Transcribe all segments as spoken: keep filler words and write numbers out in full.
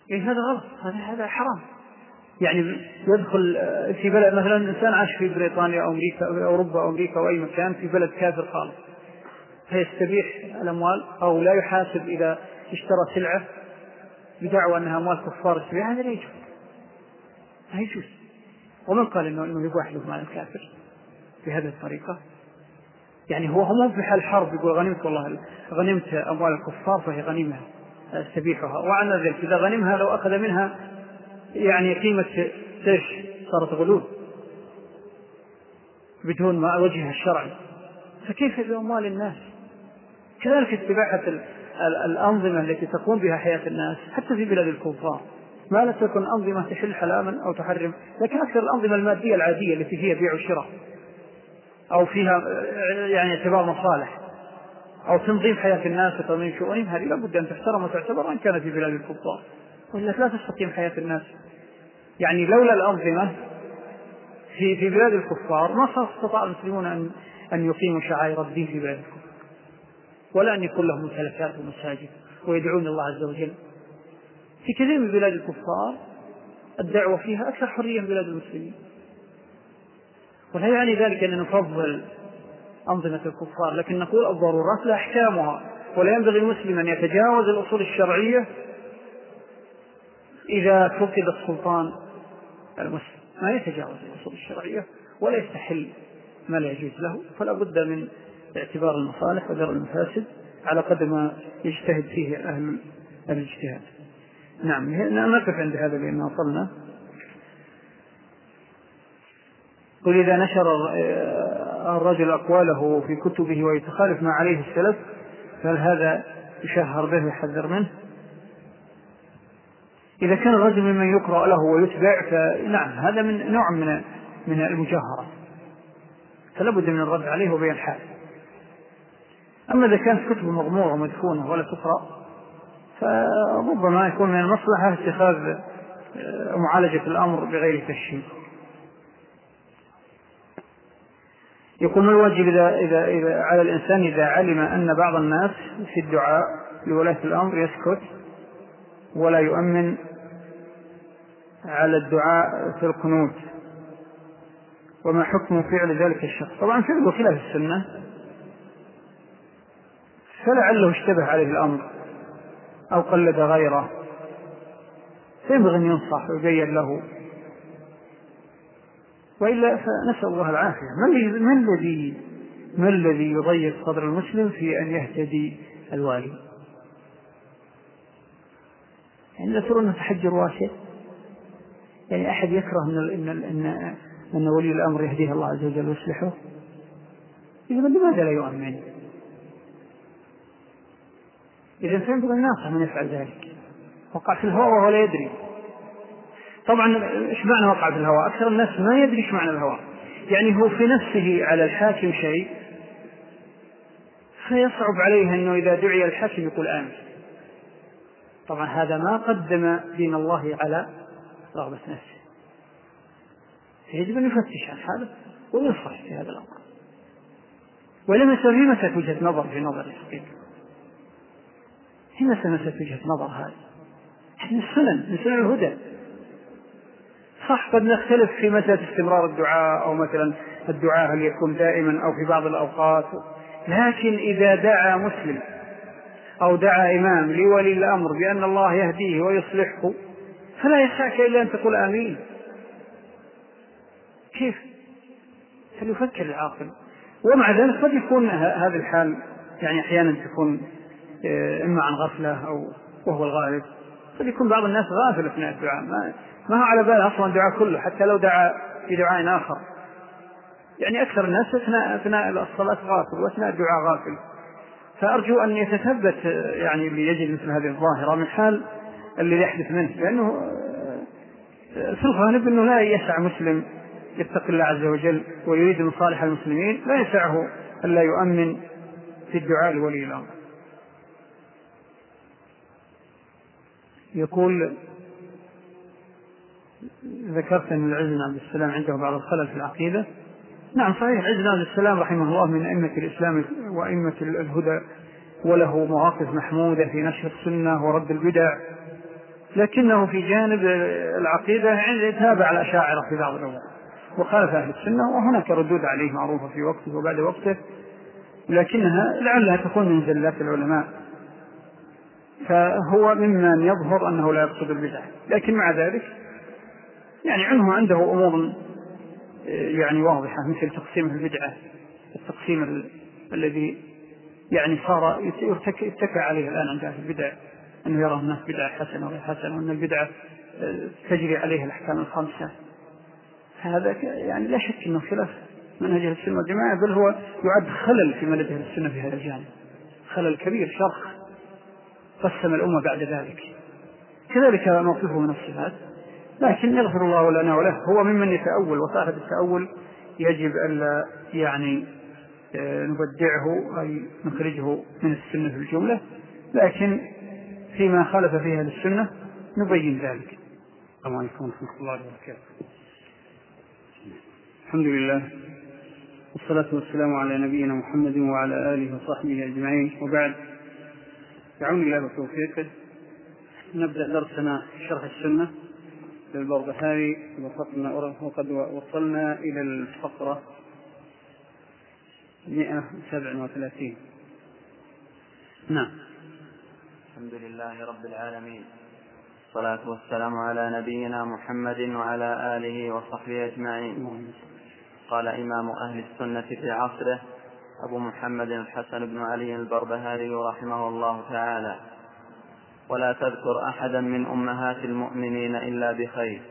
إيه هذا غلط، هذا هذا حرام. يعني يدخل في بلد مثلا إنسان عاش في بريطانيا أو أمريكا أو أوروبا أو أمريكا أو أي مكان في بلد كافر خالص، فيستبيح الأموال أو لا يحاسب إذا اشترى سلعة بدعوى أنها أموال كفار السبيع، هذا لا يجوز، لا يجوز. ومن قال إنه إنه يباح له مال الكافر بهذه الطريقة؟ يعني هو هم في حال حرب يقول غنمت والله غنمت أموال الكفار فهي غنيمة استبيحها، وعن ذلك إذا غنمها لو أخذ منها يعني قيمة تيش صارت غلول بدون ما وجهها الشرعي، فكيف بأموال الناس؟ كذلك استباحة الأنظمة التي تقوم بها حياة الناس حتى في بلاد الكفار، ما لا تكن أنظمة تحل حلاما أو تحرم، لكن أكثر الأنظمة المادية العادية التي فيها بيع وشراء أو فيها يعني اعتبار مصالح أو تنظيم حياة الناس وتنظيم شؤونهم، هذه لابد أن تحترم وتعتبر أن كانت في بلاد الكفار، وإلا لا تستقيم حياة الناس. يعني لولا الأنظمة في في بلاد الكفار ما استطاع المسلمون أن أن يقيموا شعائر الدين في بلاد الكفار، ولا أن يكون لهم ممتلكات ومساجد ويدعون الله عز وجل. في كثير من بلاد الكفار الدعوة فيها أكثر حرية من بلاد المسلمين، ولا يعني ذلك أن نفضل أنظمة الكفار، لكن نقول الضرورات لا أحكامها، ولا ينبغي المسلم أن يتجاوز الأصول الشرعية إذا فقد السلطان المسلم، ما يتجاوز الأصول الشرعية ولا يستحل ما لا يجوز له، فلا بد من اعتبار المصالح ودرء المفاسد على قدر ما يجتهد فيه أهل الاجتهاد. نعم، نقف عند هذا لأننا وصلنا. قل إذا نشر الرجل أقواله في كتبه ويتخالف ما عليه السلف فهل هذا يشهر به ويحذر منه؟ إذا كان الرجل ممن يقرأ له ويتبع فنعم هذا من نوع من من المجاهرة، فلا بد من الرد عليه وبيان حاله. أما إذا كانت كتبه مغمورة ومدفونة ولا تقرأ فربما يكون من المصلحة اتخاذ معالجة الأمر بغير تشهير. يقول ما الواجب إذا إذا إذا على الإنسان إذا علم أن بعض الناس في الدعاء لولاة الأمر يسكت ولا يؤمن على الدعاء في القنوت، وما حكم فعل ذلك الشخص؟ طبعا فعله خلاف السنة، فلعله اشتبه عليه الأمر أو قلد غيره، فينبغي أن ينصح ويبين له، وإلا فنسأل الله العافية. ما الذي ما الذي يضيق صدر المسلم في أن يهتدي الوالي؟ يعني لا ترون تحجر واسع، يعني أحد يكره أن إن إن أن ولي الأمر يهديه الله عز وجل ويصلحه؟ إذا لماذا لا يؤمن؟ إذا فينبغي الناصح من يفعل ذلك. وقع في الهوى وهو لا يدري. طبعا إيش معنى وقع في الهوى؟ أكثر الناس ما يدري إيش معنى الهوى، يعني هو في نفسه على الحاكم شيء فيصعب عليه أنه إذا دعي الحاكم يقول آمين. طبعا هذا ما قدم دين الله على رغبة نفسه، يجب أن يفتش عن حاله وينصح في هذا الأمر، ولم يسأل في مسألة وجهة نظر في نظر الحقيقة، هي مسألة وجهة نظر، هذه من السنن من سنن الهدى. صح قد نختلف في مسألة استمرار الدعاء أو مثلا الدعاء هل يكون دائما أو في بعض الأوقات، لكن إذا دعا مسلم أو دعا إمام لولي الأمر بأن الله يهديه ويصلحه فلا يسعك إلا أن تقول آمين. كيف؟ فليفكر العاقل. ومع ذلك قد يكون هذا الحال يعني أحيانا تكون إما عن غفلة أو وهو الغالب، قد يكون بعض الناس غافل أثناء الدعاء، ما ما هو على باله أصلا الدعاء كله، حتى لو دعا في دعاء آخر. يعني أكثر الناس أثناء أثناء الصلاة غافل وأثناء الدعاء غافل. فأرجو أن يتثبت يعني اللي يجد مثل هذه الظاهرة من حال اللي يحدث منه، لأنه في الغالب أنه لا يسع مسلم يتقي الله عز وجل ويريد مصالح المسلمين لا يسعه ألا يؤمن في الدعاء لولي الأمر. يقول ذكرت أن العز بن عبد السلام عنده بعض الخلل في العقيدة. نعم صحيح، العز بن عبد السلام رحمه الله من أئمة الإسلام وأئمة الهدى، وله مواقف محمودة في نشر السنة ورد البدع، لكنه في جانب العقيدة تابع الأشاعرة في بعض الأمور وخالف أهل السنة، وهناك ردود عليه معروفة في وقته وبعد وقته، لكنها لعلها تكون من زلات العلماء، فهو ممن يظهر أنه لا يقصد البدع. لكن مع ذلك يعني عنه عنده أمور يعني واضحة، مثل تقسيم البدعة، التقسيم ال... الذي يعني صار يتكى عليه الآن عند أهل البدع، أنه يرى الناس بدعة حسنة وغير حسنة، وأن البدعة تجري عليها الأحكام الخمسة. هذا يعني لا شك أنه خلاف منهج أهل السنة والجماعة، بل هو يعد خلل في منهج أهل السنة في هذا الجانب، خلل كبير شرخ قسم الأمة بعد ذلك. كذلك موقفه من الصفات، لكن يغفر الله لنا وله، هو ممن يتأول، وصاحب التأول يجب أن يعني نبدعه أي نخرجه من السنة في الجملة، لكن فيما خالف فيها للسنة نبين ذلك. السلام عليكم ورحمة الله وبركاته. الحمد لله والصلاة والسلام على نبينا محمد وعلى آله وصحبه أجمعين، وبعد، بعون الله وتوفيقه نبدأ درسنا في شرح السنة للبربهاري، وقد وصلنا إلى الفقرة مئة وسبعة وثلاثين. نعم. الحمد لله رب العالمين، الصلاة والسلام على نبينا محمد وعلى آله وصحبه أجمعين. قال إمام أهل السنة في عصره أبو محمد الحسن بن علي البربهاري رحمه الله تعالى: ولا تذكر أحدا من أمهات المؤمنين إلا بخير.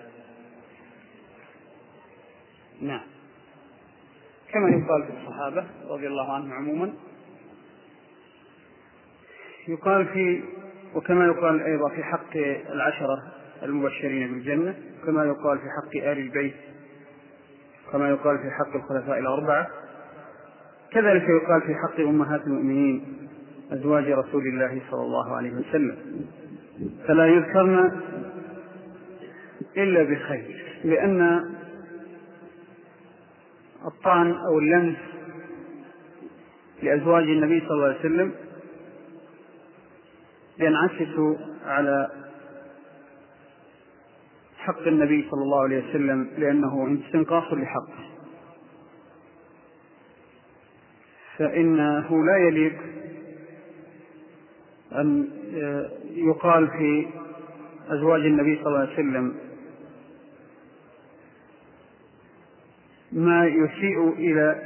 نعم، كما يقال في الصحابة رضي الله عنهم عموما، يقال في وكما يقال أيضا في حق العشرة المبشرين بالجنة، كما يقال في حق آل البيت، كما يقال في حق الخلفاء الأربعة، كذلك يقال في حق أمهات المؤمنين أزواج رسول الله صلى الله عليه وسلم، فلا يذكرن إلا بخير، لأن الطعن أو اللمس لأزواج النبي صلى الله عليه وسلم ينعكس على حق النبي صلى الله عليه وسلم، لأنه استنقاص لحقه، فإنه لا يليق أن يقال في أزواج النبي صلى الله عليه وسلم ما يسيء إلى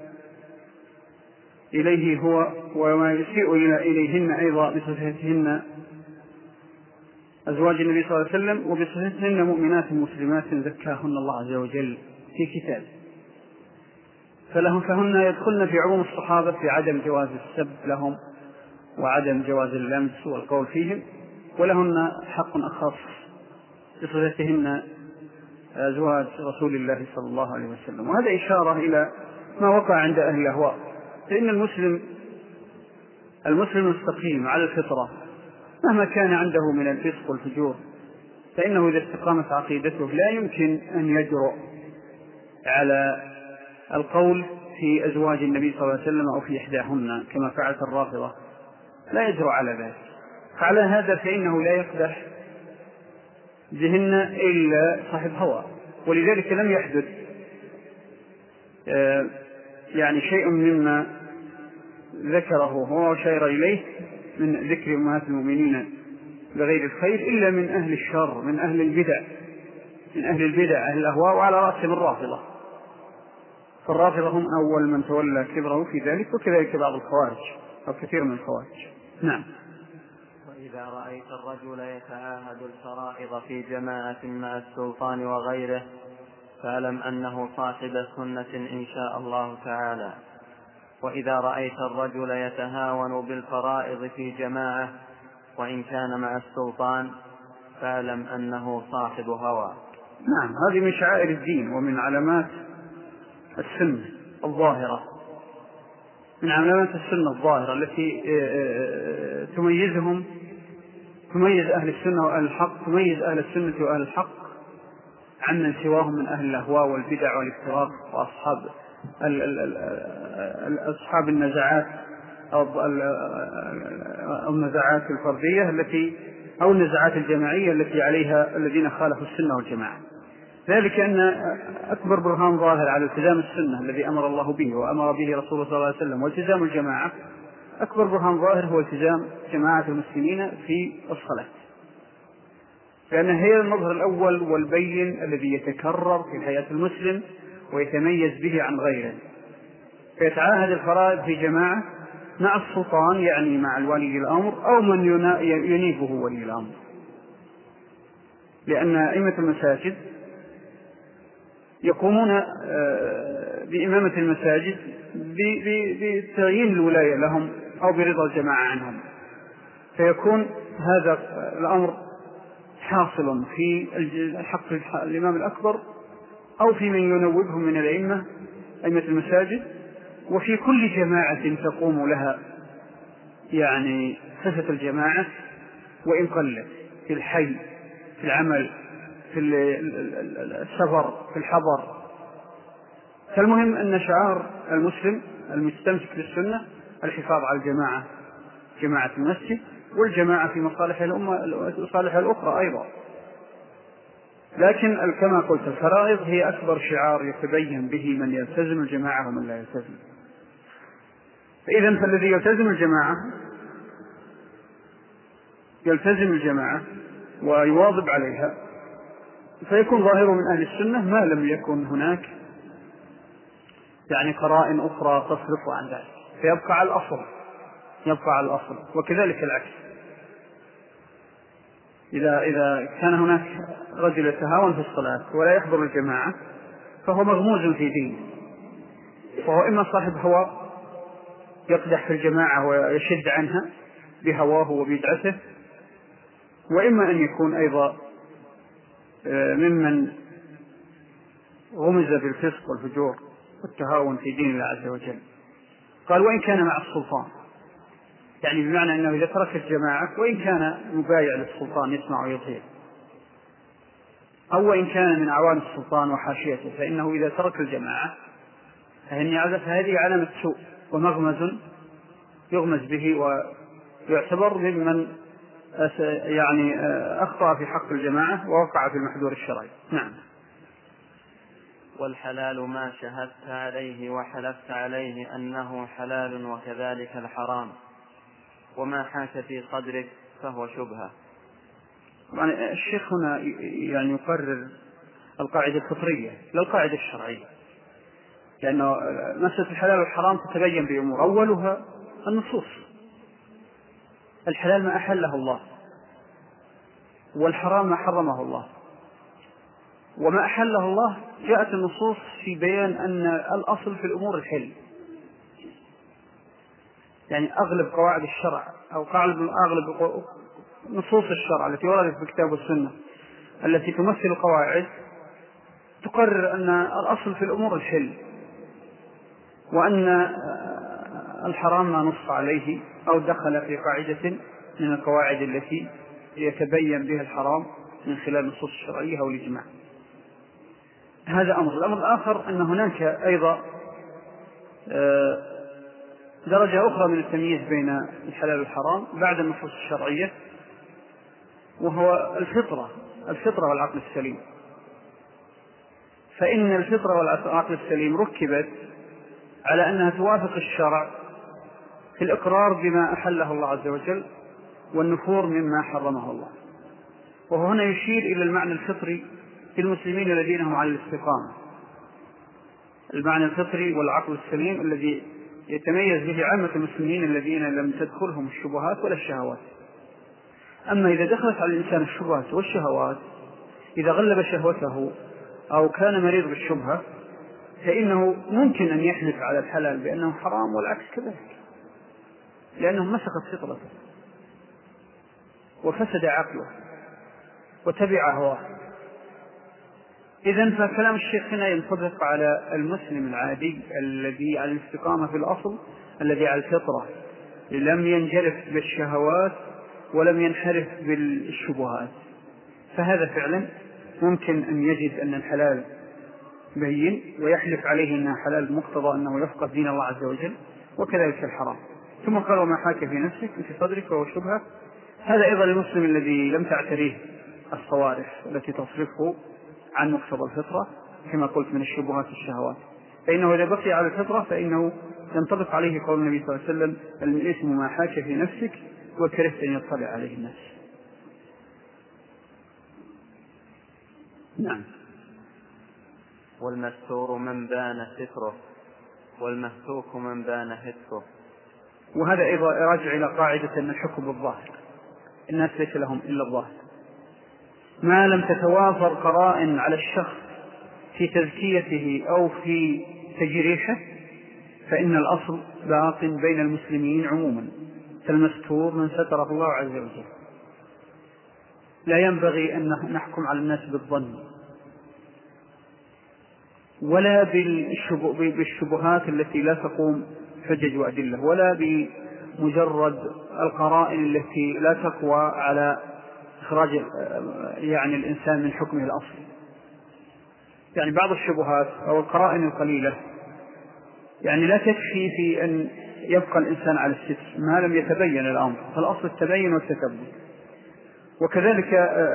إليه هو، وما يسيء إلى إليهن أيضا بصفتهن أزواج النبي صلى الله عليه وسلم، وبصفتهن مؤمنات مسلمات زكاهن الله عز وجل في كتابه، فلهم فهن يدخلن في عموم الصحابة في عدم جواز السب لهم وعدم جواز اللمس والقول فيهم، ولهن حق أخص بصفتهن أزواج رسول الله صلى الله عليه وسلم. وهذا إشارة إلى ما وقع عند أهل الأهواء، فإن المسلم المسلم المستقيم على الفطرة مهما كان عنده من الفسق والفجور، فإنه إذا استقامت عقيدته لا يمكن أن يجرؤ على القول في أزواج النبي صلى الله عليه وسلم أو في إحداهن كما فعلت الرافضة، لا يجرؤ على ذلك. فعلى هذا فإنه لا يقدح بهن إلا صاحب هوى، ولذلك لم يحدث يعني شيء مما ذكره هو وشير إليه من ذكر أمهات المؤمنين بغير الخير إلا من أهل الشر، من أهل البدع، من أهل البدع أهل الأهواء، وعلى رأسهم الرافضة، فالرافضة هم أول من تولى كبره في ذلك، وكذلك بعض الخوارج أو كثير من الخوارج. نعم. وإذا رأيت الرجل يتعاهد الفرائض في جماعة مع السلطان وغيره فاعلم أنه صاحب سنة إن شاء الله تعالى. وإذا رأيت الرجل يتهاون بالفرائض في جماعة وإن كان مع السلطان فاعلم أنه صاحب هوى. نعم، هذه من شعائر الدين ومن علامات السنة الظاهرة، من علامات السنة الظاهرة التي تميزهم، تميز أهل السنة وأهل الحق، تميز أهل السنة وأهل الحق عن من سواهم من أهل الأهواء والبدع والافتراق وأصحاب أصحاب النزاعات أو النزاعات الفردية التي أو النزاعات الجماعية التي عليها الذين خالفوا السنة والجماعة. ذلك أن أكبر برهان ظاهر على التزام السنة الذي أمر الله به وأمر به رسوله صلى الله عليه وسلم والتزام الجماعة، أكبر برهان ظاهر هو التزام جماعة المسلمين في الصلاة، لأن هي المظهر الأول والبين الذي يتكرر في حياة المسلم ويتميز به عن غيره، فيتعاهد الفرائض في جماعة مع السلطان، يعني مع الولي الأمر أو من ينيبه ولي الأمر، لأن أئمة المساجد يقومون بإمامة المساجد بتعيين الولاية لهم أو برضا الجماعة عنهم، فيكون هذا الأمر حاصل في حق الإمام الأكبر أو في من ينوبهم من الأئمة أئمة المساجد، وفي كل جماعة تقوم لها يعني صفة الجماعة وإن قلت، في الحي، في العمل، في السفر، في الحضر. فالمهم أن شعار المسلم المستمسك بالسنة الحفاظ على الجماعة، جماعة المسجد، والجماعة في مصالح الأمة مصالح الأخرى أيضا. لكن كما قلت الفرائض هي أكبر شعار يتبين به من يلتزم الجماعة ومن لا يلتزم. فإذا فالذي يلتزم الجماعة يلتزم الجماعة ويواظب عليها فيكون ظاهر من أهل السنة، ما لم يكن هناك يعني قرائن أخرى تصرف عن ذلك، فيبقى على الأصل، يبقى على الأصل. وكذلك العكس، إذا إذا كان هناك رجل يتهاون في الصلاة ولا يحضر الجماعة فهو مغموز في دينه، فهو إما صاحب هوى يقدح في الجماعة ويشد عنها بهواه وبدعته، وإما أن يكون أيضا ممن غمز بالفسق والفجور والتهاون في دين الله عز وجل. قال وإن كان مع السلطان، يعني بمعنى أنه إذا ترك الجماعة وإن كان مبايع للسلطان يسمع ويطيع، أو وإن كان من أعوان السلطان وحاشيته، فإنه إذا ترك الجماعة فهذه علامة سوء ومغمز يغمز به ويعتبر ممن يعني أخطأ في حق الجماعة ووقع في المحذور الشرعي. نعم. والحلال ما شهدت عليه وحلفت عليه أنه حلال وكذلك الحرام، وما حاك في صدرك فهو شبهة. يعني الشيخ هنا يعني يقرر القاعدة الفطرية لا القاعدة الشرعية، لأنه مسألة الحلال والحرام تتبين بأمور، أولها النصوص. الحلال ما أحله الله، والحرام ما حرمه الله. وما أحله الله جاءت النصوص في بيان أن الأصل في الأمور الحل، يعني أغلب قواعد الشرع أو أغلب نصوص الشرع التي وردت في الكتاب والسنة التي تمثل قواعد تقرر أن الأصل في الأمور الحل، وأن الحرام ما نص عليه أو دخل في قاعدة من القواعد التي يتبين بها الحرام من خلال النصوص الشرعية أو الإجماع. هذا أمر. الأمر الآخر أن هناك أيضا درجة أخرى من التمييز بين الحلال والحرام بعد النصوص الشرعية، وهو الفطرة الفطرة والعقل السليم. فإن الفطرة والعقل السليم ركبت على أنها توافق الشرع في الإقرار بما أحله الله عز وجل والنفور مما حرمه الله. وهو هنا يشير إلى المعنى الفطري في المسلمين الذين هم على الاستقامة، المعنى الفطري والعقل السليم الذي يتميز به عامة المسلمين الذين لم تدخلهم الشبهات ولا الشهوات. أما إذا دخلت على الإنسان الشبهات والشهوات، إذا غلب شهوته أو كان مريض بالشبهة، فإنه ممكن أن يحلف على الحلال بأنه حرام والعكس كذلك، لأنه مسخت فطرته وفسد عقله وتبع هواه. إذن فكلام الشيخ هنا ينطبق على المسلم العادي الذي على الاستقامة في الأصل، الذي على الفطرة، لم ينجرف بالشهوات ولم ينحرف بالشبهات، فهذا فعلا ممكن أن يجد أن الحلال بين ويحلف عليه أنه حلال مقتضى أنه يفقه دين الله عز وجل، وكذلك الحرام. ثم قال وما حاك في نفسك في صدرك وهو شبهة. هذا أيضا المسلم الذي لم تعتريه الصوارف التي تصرفه عن مقتضى الفطرة كما قلت من الشبهات والشهوات، فإنه إذا بقي على الفطرة فإنه ينطبق عليه قول النبي صلى الله عليه وسلم: الإثم ما حاك في نفسك وكرهت أن يطلع عليه الناس. نعم. والمستور من بان ستره والمهتوك من بان هتكه. وهذا أيضا راجع إلى قاعدة أن الحكم بالظاهر، الناس ليس لهم إلا الظاهر، ما لم تتوافر قرائن على الشخص في تزكيته أو في تجريحه فإن الأصل باق بين المسلمين عموما، فالمستور من ستره الله عز وجل. لا ينبغي أن نحكم على الناس بالظن ولا بالشبهات التي لا تقوم حجج وأدلة، ولا بمجرد القرائن التي لا تقوى على إخراج يعني الإنسان من حكمه الأصلي. يعني بعض الشبهات أو القرائن القليلة يعني لا تكفي في أن يبقى الإنسان على الستر ما لم يتبين الأمر، فالأصل التبين والتثبت. وكذلك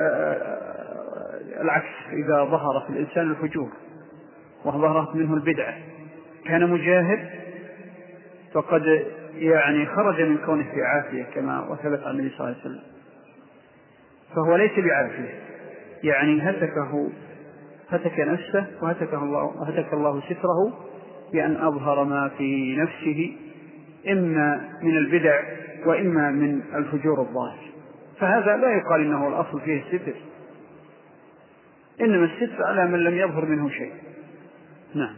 العكس، إذا ظهر في الإنسان الفجور وظهرت منه البدعة كان مجاهد فقد يعني خرج من كونه في عافية كما وثبت عن النبي صلى الله عليه وسلم، فهو ليس بعافية، يعني هتكه هتك نفسه وهتك الله, وهتك الله ستره بأن أظهر ما في نفسه إما من البدع وإما من الفجور الظاهر، فهذا لا يقال إنه الأصل فيه الستر، إنما الستر على من لم يظهر منه شيء. نعم.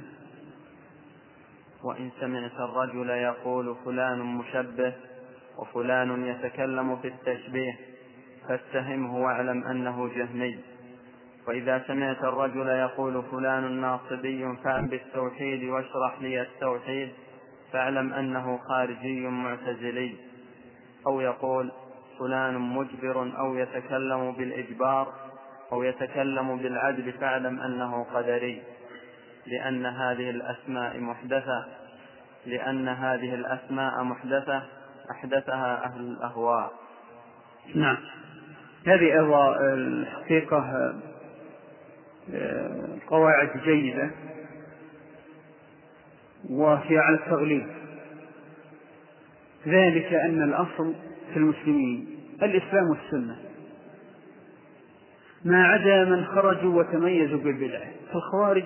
وإن سمعت الرجل يقول فلان مشبه وفلان يتكلم في التشبيه فاتهمه واعلم أنه جهمي. وإذا سمعت الرجل يقول فلان ناصبي فأن بالتوحيد واشرح لي التوحيد فاعلم أنه خارجي معتزلي. أو يقول فلان مجبر أو يتكلم بالإجبار أو يتكلم بالعدل فاعلم أنه قدري، لأن هذه الأسماء محدثة لأن هذه الأسماء محدثة أحدثها أهل الأهواء. نعم. هذه أيضا الحقيقة قواعد جيدة وهي على التغليب، ذلك أن الأصل في المسلمين الإسلام والسنة، ما عدا من خرجوا وتميزوا بالبدعة. فالخوارج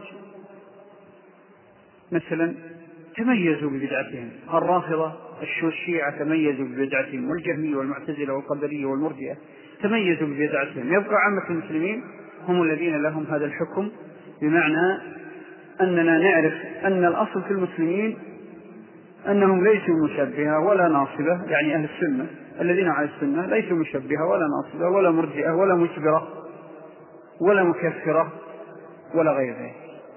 مثلا تميزوا ببدعتهم، الرافضة الشيعة تميزوا ببدعتهم، والجهمية والمعتزلة والقدرية والمرجئة تميزوا ببدعتهم. يبقى عامة المسلمين هم الذين لهم هذا الحكم، بمعنى أننا نعرف أن الأصل في المسلمين أنهم ليسوا مشبهة ولا ناصبة، يعني أهل السنة الذين على السنة ليسوا مشبهة ولا ناصبة ولا مرجئة ولا مجبرة ولا مكفرة ولا غير ذلك.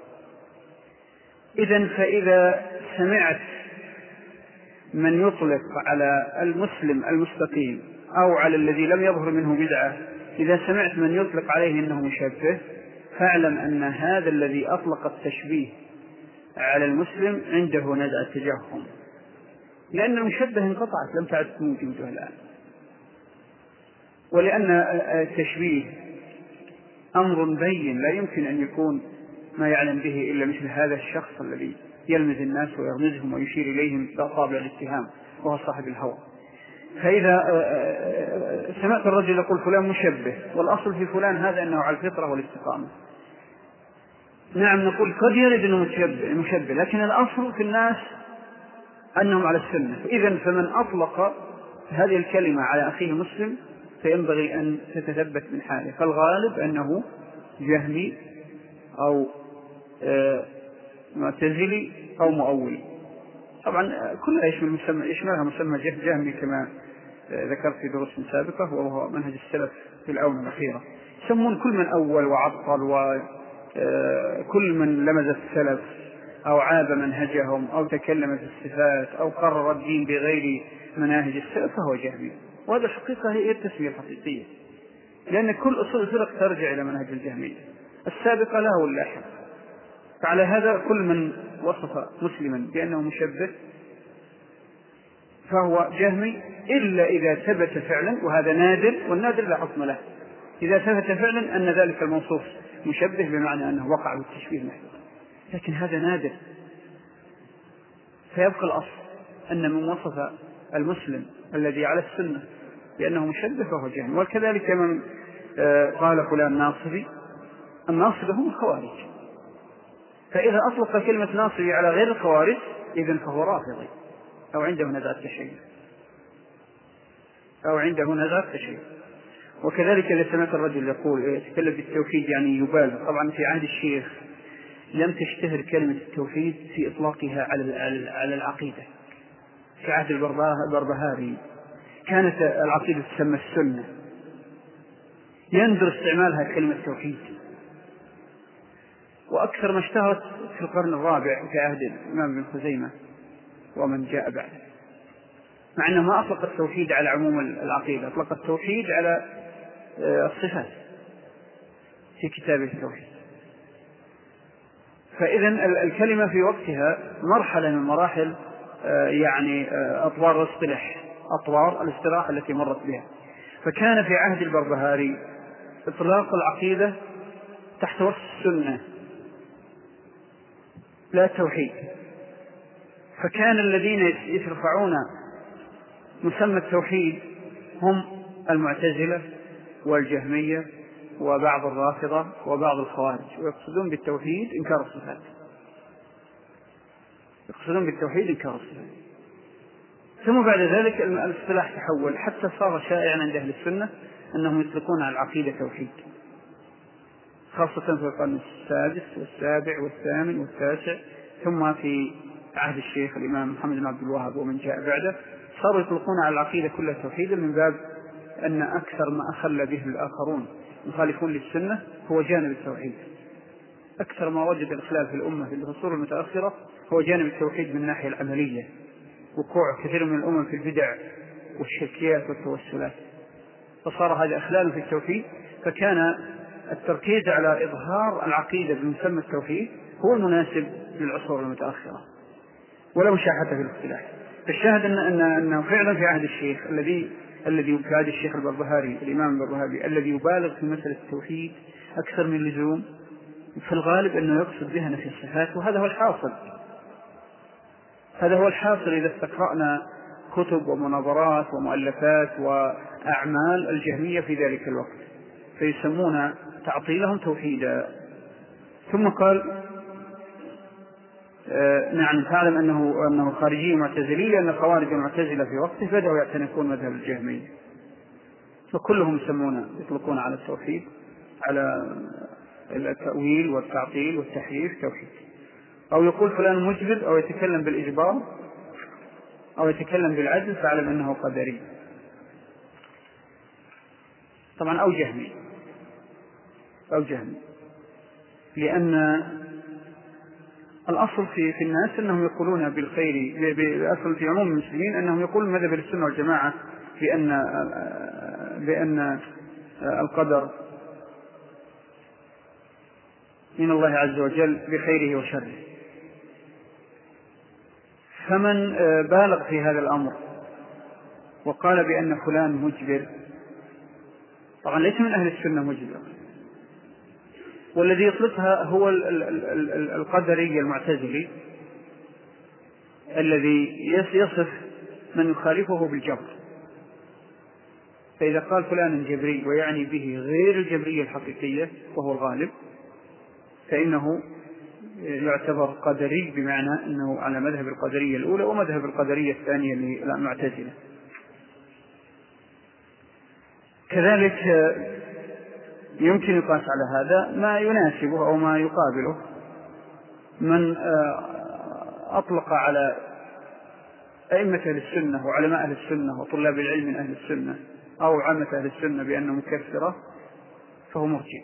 إذن فإذا سمعت من يطلق على المسلم المستقيم أو على الذي لم يظهر منه بدعة، إذا سمعت من يطلق عليه أنه مشبه فاعلم أن هذا الذي أطلق التشبيه على المسلم عنده نزع التجهم، لأن المشبه انقطعت لم تعد موجودة الآن، ولأن التشبيه أمر بين لا يمكن أن يكون ما يعلم به إلا مثل هذا الشخص الذي يلمز الناس ويرمزهم ويشير إليهم بطابع الاتهام وهو صاحب الهوى. فإذا سمعت الرجل يقول فلان مشبه والأصل في فلان هذا أنه على الفطرة والاستقامة، نعم نقول قد يرد أنه مشبه، لكن الأصل في الناس أنهم على السنة. إذن فمن أطلق هذه الكلمة على أخيه مسلم فينبغي أن تتثبت من حاله، فالغالب أنه جهمي أو معتزلي أو مؤولي. طبعا كلها يشملها مسمى جهمي كما ذكرت في دروس سابقة، وهو منهج السلف في الآونة الأخيرة، يسمون كل من أول وعطل وكل من لمز السلف أو عاب منهجهم أو تكلم في الصفات أو قرر الدين بغير مناهج السلف فهو جهمي. وهذا الحقيقة هي التسمية الحقيقية، لأن كل أصول الفرق ترجع إلى منهج الجهمية السابقة له واللاحق. فعلى هذا كل من وصف مسلما بأنه مشبه فهو جهمي إلا إذا ثبت فعلا، وهذا نادر، والنادر لا حكم له، إذا ثبت فعلا أن ذلك الموصوف مشبه بمعنى أنه وقع بالتشبيه محدود، لكن هذا نادر. فيبقى الأصل أن من وصف المسلم الذي على السنة بأنه مشبه فهو جهل. وكذلك من قال فلان ناصبي، الناصب هم الخوارج، فإذا أطلق كلمة ناصبي على غير الخوارج إذن فهو رافضي أو عنده نزعة تشيع أو عنده نزعة تشيع. وكذلك إذا سمعت الرجل يقول يتكلم بالتوحيد يعني يبالغ. طبعا في عهد الشيخ لم تشتهر كلمة التوحيد في إطلاقها على العقيدة. في عهد البربهاري كانت العقيدة تسمى السنة، يندر استعمالها كلمة توحيد، وأكثر ما اشتهرت في القرن الرابع في عهد الإمام ابن خزيمة ومن جاء بعده، مع أنه ما أطلق التوحيد على عموم العقيدة، أطلق التوحيد على الصفات في كتابه التوحيد. فإذا الكلمة في وقتها مرحلة من مراحل يعني أطوار الاصطلاح أطوار الاصطلاح التي مرت بها. فكان في عهد البربهاري إطلاق العقيدة تحت وصف السنة لا التوحيد، فكان الذين يرفعون مسمى التوحيد هم المعتزلة والجهمية وبعض الرافضة وبعض الخوارج، ويقصدون بالتوحيد إنكار الصفات، يقصدون بالتوحيد إنكار الصفات. ثم بعد ذلك الاصطلاح تحول حتى صار شائعا عند أهل السنة أنهم يطلقون على العقيدة توحيد، خاصة في القرن السادس والسابع والثامن والتاسع، ثم في عهد الشيخ الإمام محمد بن عبد الوهاب ومن جاء بعده صاروا يطلقون على العقيدة كلها توحيدا، من باب أن أكثر ما أخل به الآخرون مخالفون للسنة هو جانب التوحيد. أكثر ما وجد الإخلال في الأمة في العصور المتأخرة هو جانب التوحيد من الناحية العملية، وقوع كثير من الأمم في البدع والشركيات والتوسلات، فصار هذا إخلال في التوحيد. فكان التركيز على إظهار العقيدة بمسمى التوحيد هو المناسب للعصور المتأخرة ولا مشاحة في الاختلاف. فالشاهد أن أن أنه فعلا في عهد الشيخ الذي الذي في عهد الشيخ البربهاري الإمام البربهاري الذي يبالغ في مسألة التوحيد أكثر من اللزوم، في الغالب أنه يقصد بها نفي الصفات، وهذا هو الحاصل. هذا هو الحاصل إذا استقرأنا كتب ومناظرات ومؤلفات وأعمال الجهمية في ذلك الوقت، فيسمون تعطيلهم توحيدا. ثم قال آه نعم تعلم أنه, أنه خارجي معتزلي، لأن خوارج المعتزلة في وقته بدأوا يعتنقون مذهب الجهمية، وكلهم يسمون يطلقون على التوحيد على التأويل والتعطيل والتحريف توحيد، أو يقول فلان مجبر أو يتكلم بالإجبار أو يتكلم بالعدل فاعلم أنه قدري. طبعا أو جهمي أو جهمي، لأن الأصل في, في الناس أنهم يقولون بالخير، الأصل في عموم المسلمين أنهم يقولون مذهب السنة والجماعة بأن, بأن القدر من الله عز وجل بخيره وشره. فمن بالغ في هذا الأمر وقال بأن فلان مجبر، طبعا ليس من أهل السنة مجبر، والذي يطلقها هو القدري المعتزلي الذي يصف من يخالفه بالجبر. فإذا قال فلان جبري ويعني به غير الجبرية الحقيقية وهو الغالب، فإنه يعتبر قدري، بمعنى أنه على مذهب القدرية الأولى ومذهب القدرية الثانية للمعتزلة. كذلك يمكن يقاس على هذا ما يناسبه أو ما يقابله من أطلق على أئمة أهل السنة وعلماء أهل السنة وطلاب العلم من أهل السنة أو عامة أهل السنة بأنه مكفرة فهو مرجئ،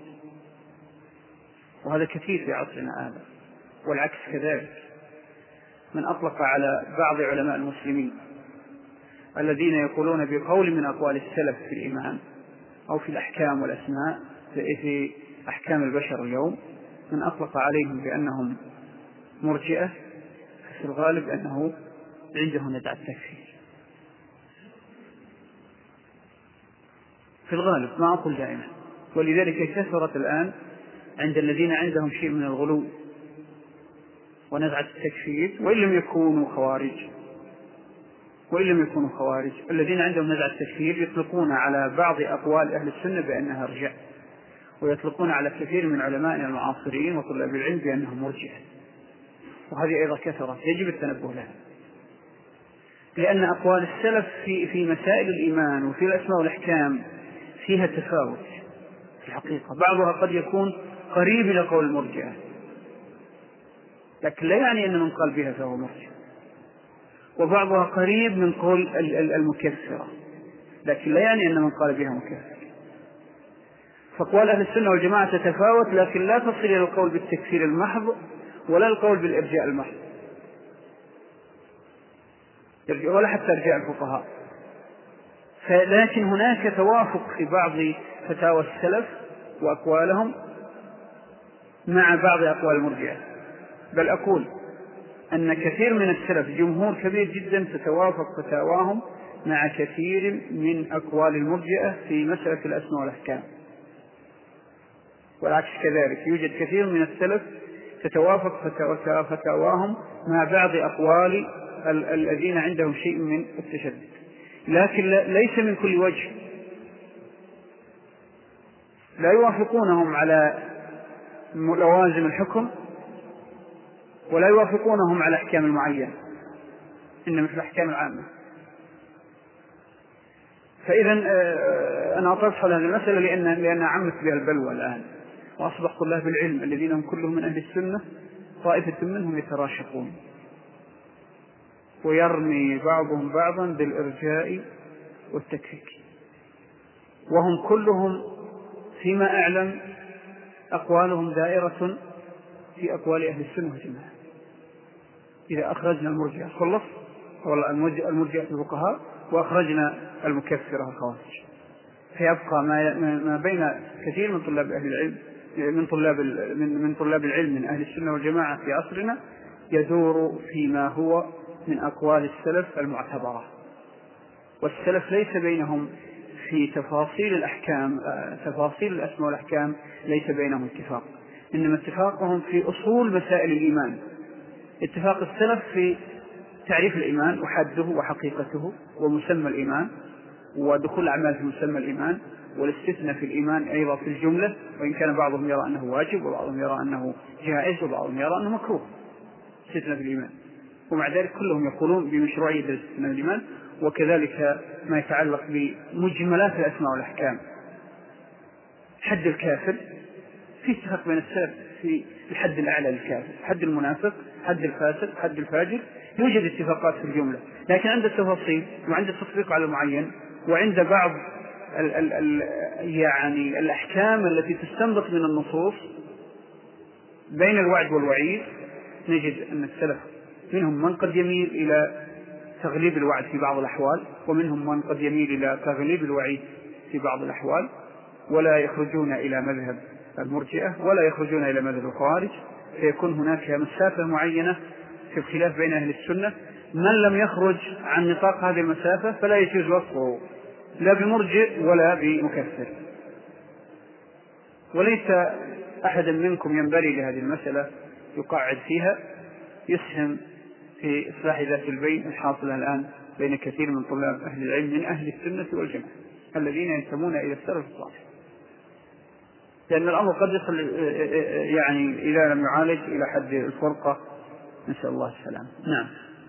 وهذا كثير في عصرنا هذا. والعكس كذلك، من أطلق على بعض علماء المسلمين الذين يقولون بقول من أقوال السلف في الإيمان أو في الأحكام والأسماء في أحكام البشر اليوم، من أطلق عليهم بأنهم مرجئة في الغالب أنه عنده ندعة التكفير. في الغالب، ما أقول دائما. ولذلك كثرت الآن عند الذين عندهم شيء من الغلو ونزعة التكفير، وإن لم يكونوا خوارج وإن لم يكونوا خوارج الذين عندهم نزعة التكفير يطلقون على بعض أقوال أهل السنة بأنها رجع، ويطلقون على كثير من علمائنا المعاصرين وطلاب العلم بأنهم مرجئة، وهذه أيضا كثرت يجب التنبه لها، لأن أقوال السلف في في مسائل الإيمان وفي الأسماء والأحكام فيها تفاوت في الحقيقة. بعضها قد يكون قريب إلى قول المرجئة، لكن لا يعني أن من قال بها فهو مرجئ، وبعضها قريب من قول المكفرة، لكن لا يعني أن من قال بها مكفر. فأقوال أهل السنة والجماعة تتفاوت، لكن لا تصل إلى القول بالتكفير المحض ولا القول بالإرجاء المحض، ولا حتى إرجاء الفقهاء. لكن هناك توافق في بعض فتاوى السلف وأقوالهم مع بعض أقوال المرجئة، بل أقول أن كثير من السلف جمهور كبير جدا تتوافق فتاواهم مع كثير من أقوال المرجئة في مسألة الأسماء والأحكام، والعكس كذلك. يوجد كثير من السلف تتوافق فتاواهم مع بعض أقوال الذين عندهم شيء من التشدد، لكن ليس من كل وجه. لا يوافقونهم على لوازم الحكم ولا يوافقونهم على أحكام المعين، إنما في الأحكام العامة. فإذا أنا أطرح حول هذه المسألة لأن لأن عمت بها البلوى الآن، وأصبح طلاب العلم الذين هم كلهم من أهل السنة طائفة منهم يتراشقون ويرمي بعضهم بعضا بالإرجاء والتكفير، وهم كلهم فيما أعلم أقوالهم دائرة في أقوال أهل السنة والجماعة. إذا أخرجنا المرجئة خلص، والله المرجئة الفقهاء، وأخرجنا المكفرة الخوارج، فيبقى ما بين كثير من طلاب أهل العلم من طلاب من من طلاب العلم من أهل السنة والجماعة في عصرنا يدور فيما هو من أقوال السلف المعتبرة. والسلف ليس بينهم في تفاصيل الأحكام تفاصيل الأسماء والأحكام ليس بينهم اتفاق، إنما اتفاقهم في أصول مسائل الإيمان. اتفاق السلف في تعريف الإيمان وحده وحقيقته ومسمى الإيمان ودخول الأعمال في مسمى الإيمان، والاستثناء في الإيمان أيضا في الجملة، وإن كان بعضهم يرى أنه واجب وبعضهم يرى أنه جائز وبعضهم يرى أنه مكروه استثناء في الإيمان، ومع ذلك كلهم يقولون بمشروعية الاستثناء في الإيمان. وكذلك ما يتعلق بمجملات الأسماء والأحكام، حد الكافر في اتفاق بين السلف في الحد الأعلى للكافر، حد المنافق، حد الفاسق، حد الفاجر، يوجد اتفاقات في الجملة، لكن عند التفاصيل وعند التطبيق على المعين وعند بعض ال ال ال يعني الأحكام التي تستنبط من النصوص بين الوعد والوعيد، نجد أن السلف منهم من قد يميل إلى تغليب الوعد في بعض الأحوال، ومنهم من قد يميل إلى تغليب الوعيد في بعض الأحوال، ولا يخرجون إلى مذهب المرجئة ولا يخرجون إلى مذهب الخوارج، فيكون هناك مسافة معينة في الخلاف بين أهل السنة. من لم يخرج عن نطاق هذه المسافة فلا يجوز وصفه لا بمرجئ ولا بمكفر. وليس أحد منكم ينبغي لهذه المسألة يقعد فيها، يسهم في إصلاح ذات البين الحاصلة الآن بين كثير من طلاب أهل العلم من أهل السنة والجماعة الذين ينتمون إلى السلف الصالح، لأن الأمر قد يصل يعني إذا لم يعالج إلى حد الفرقة، نسأل الله السلام. نعم.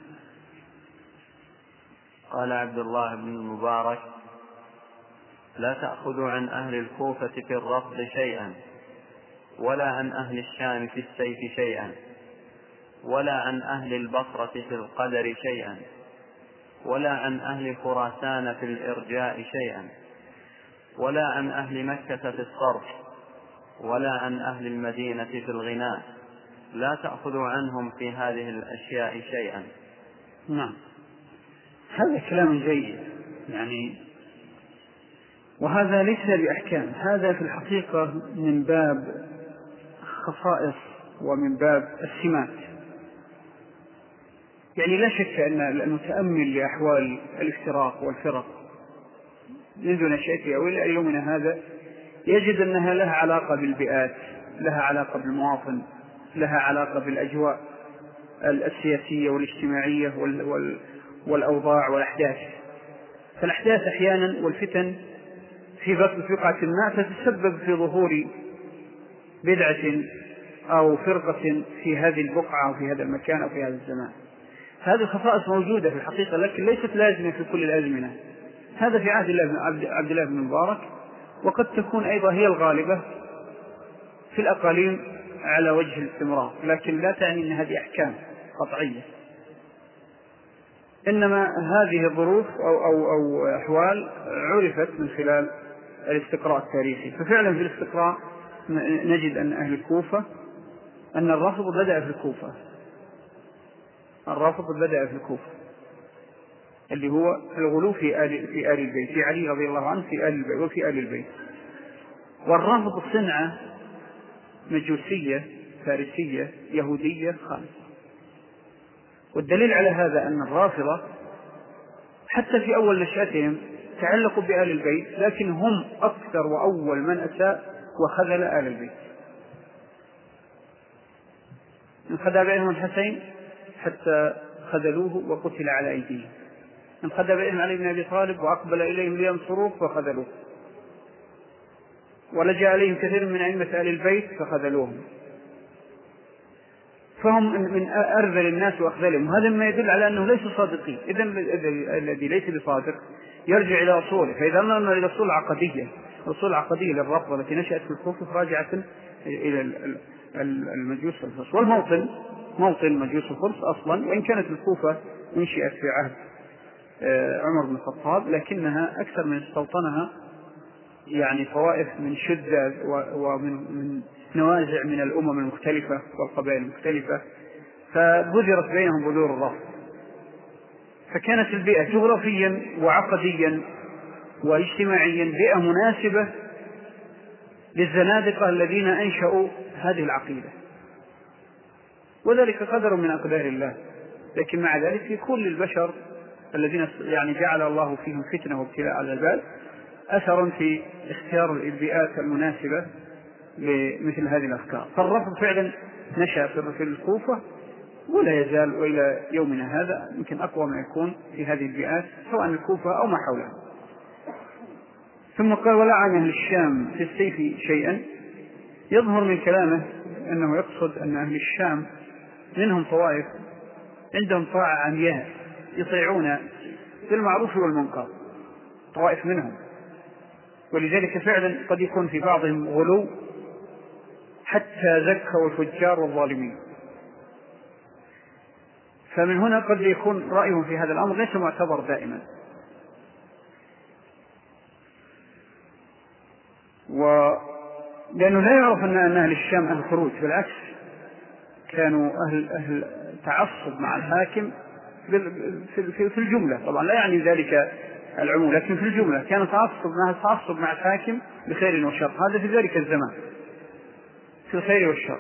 قال عبد الله بن المبارك: لا تأخذوا عن أهل الكوفة في الرفض شيئا، ولا عن أهل الشام في السيف شيئا، ولا عن أهل البصرة في القدر شيئا، ولا عن أهل خراسان في الإرجاء شيئا، ولا عن أهل مكة في الصرف، ولا عن أهل المدينة في الغناء. لا تأخذوا عنهم في هذه الأشياء شيئا. نعم، هذا كلام جيد يعني، وهذا ليس بأحكام، هذا في الحقيقة من باب خصائص ومن باب السمات. يعني لا شك أن المتأمل لأحوال الافتراق والفرق منذ نشأتها وإلى يومنا هذا يجد أنها لها علاقة بالبيئات، لها علاقة بالمواطن، لها علاقة بالأجواء السياسية والاجتماعية والأوضاع والأحداث. فالأحداث أحيانا والفتن في بقعة ما تتسبب في ظهور بدعة أو فرقة في هذه البقعة أو في هذا المكان أو في هذا الزمان. هذه الخصائص موجودة في الحقيقة لكن ليست لازمة في كل الأزمنة. هذا في عهد عبد الله بن مبارك، وقد تكون أيضا هي الغالبة في الأقاليم على وجه الاستمرار، لكن لا تعني أن هذه أحكام قطعية، إنما هذه الظروف أو, أو, أو أحوال عرفت من خلال الاستقراء التاريخي. ففعلا في الاستقراء نجد أن أهل الكوفة أن الرفض بدأ في الكوفة، الرفض بدأ في الكوفة اللي هو الغلو في آل, في آل البيت، في علي رضي الله عنه في آل البيت وفي آل البيت. والرفض صنعة مجوسية فارسية يهودية خالصة. والدليل على هذا أن الرافضة حتى في أول نشأتهم تعلقوا بآل البيت، لكن هم أكثر وأول من أساء وخذل آل البيت. انخدع بهم الحسين حتى خذلوه وقتل على أيديهم، انخدع بهم علي بن أبي طالب وأقبل إليهم لينصروه فخذلوه، ولجأ عليهم كثير من أئمة آل البيت فخذلوهم. فهم من أرذل الناس وأخذلهم، وهذا ما يدل على أنه ليسوا صادقين. إذن الذي ليس بصادق يرجع إلى أصوله. فإذا نظرنا إلى أصول عقدية، أصول عقدية للرفض التي نشأت في الكوفة راجعة إلى المجوس والفرس. والموطن موطن المجوس والفرس أصلا، وإن كانت الكوفة انشئت في عهد عمر بن الخطاب، لكنها أكثر من استوطنها يعني طوائف من شدة ومن من نوازع من الأمم المختلفة والقبائل المختلفة، فبذرت بينهم بذور الرفض. فكانت البيئة جغرافيا وعقديا واجتماعيا بيئة مناسبة للزنادقة الذين أنشأوا هذه العقيدة، وذلك قدر من أقدار الله. لكن مع ذلك في كل البشر الذين يعني جعل الله فيهم فتنة وابتلاء على العباد أثر في اختيار البيئات المناسبة لمثل هذه الأفكار. فالرفض فعلا نشأ في الكوفة ولا يزال وإلى يومنا هذا يمكن أقوى ما يكون في هذه البيئات سواء الكوفة أو ما حولها. ثم قال ولعن أهل الشام في السيف شيئا. يظهر من كلامه أنه يقصد أن أهل الشام منهم طوائف عندهم طاعة عمياء يطيعون بالمعروف والمنكر، طوائف منهم، ولذلك فعلا قد يكون في بعضهم غلو حتى زكوا الفجار والظالمين. فمن هنا قد يكون رأيهم في هذا الأمر ليس معتبر دائما. ولأنه لا يعرف أن أهل الشام أهل خروج، بالعكس كانوا أهل, أهل تعصب مع الحاكم في الجملة. طبعا لا يعني ذلك العموم، لكن في الجملة كان تعصب مع تعصب مع الحاكم بخير وشر. هذا في ذلك الزمان في الخير والشر.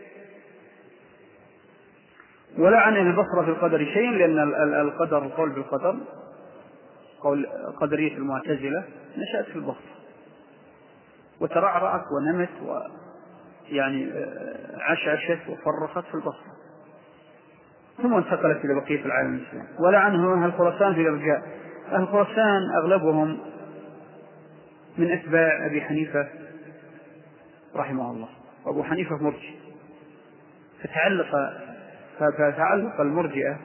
ولعن أهل البصرة في القدر شيئا، لأن القدر القول بالقدر قول قدرية المعتزلة نشأت في البصرة وترعرعت ونمت ويعني عشعشت وفرخت في البصرة، ثم انتقلت إلى بقية العالم الإسلامي. ولعنه أهل خراسان في الإرجاء. أهل خراسان أغلبهم من أتباع أبي حنيفة رحمه الله، وأبو حنيفة مرجئ، فتعلق فتعلق المرجئة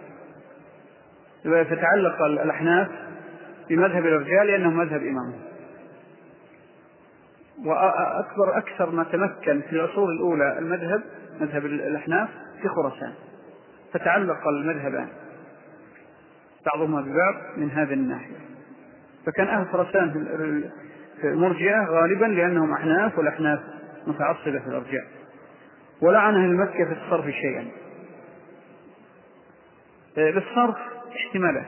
فتعلق الأحناف بمذهب الإرجاء لأنه مذهب إمامه. وأكبر أكثر ما تمكن في العصور الأولى المذهب مذهب الأحناف في خراسان، فتعلق المذهبان بعضهما ببعض من هذه الناحية. فكان أهل خراسان في المرجئة غالبا لأنهم أحناف، والأحناف متعصبة في الإرجاء. ولعن أهل مكة في الصرف شيئا. بالصرف احتماله.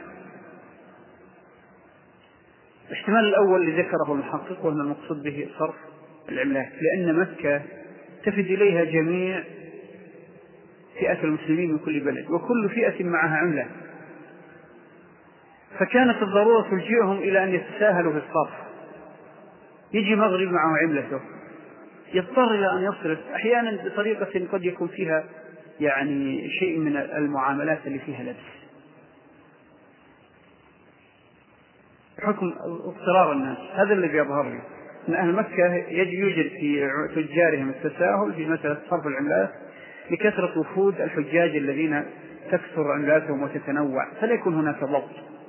الاحتمال الأول اللي ذكره المحقق وأن المقصود به صرف العملات، لأن مكة تفد إليها جميع فئة المسلمين من كل بلد، وكل فئة معها عملة، فكانت الضرورة تلجئهم إلى أن يتساهلوا في الصرف يجي مغرب معه عملته، يضطر إلى أن يصرف أحيانا بطريقة قد يكون فيها يعني شيء من المعاملات اللي فيها لبس، حكم اضطرار الناس. هذا الذي يظهر لي أن أهل مكة يوجد في تجارهم التساهل في مسألة صرف العملات لكثرة وفود الحجاج الذين تكثر عملاتهم وتتنوع، فلا يكون هناك ضبط،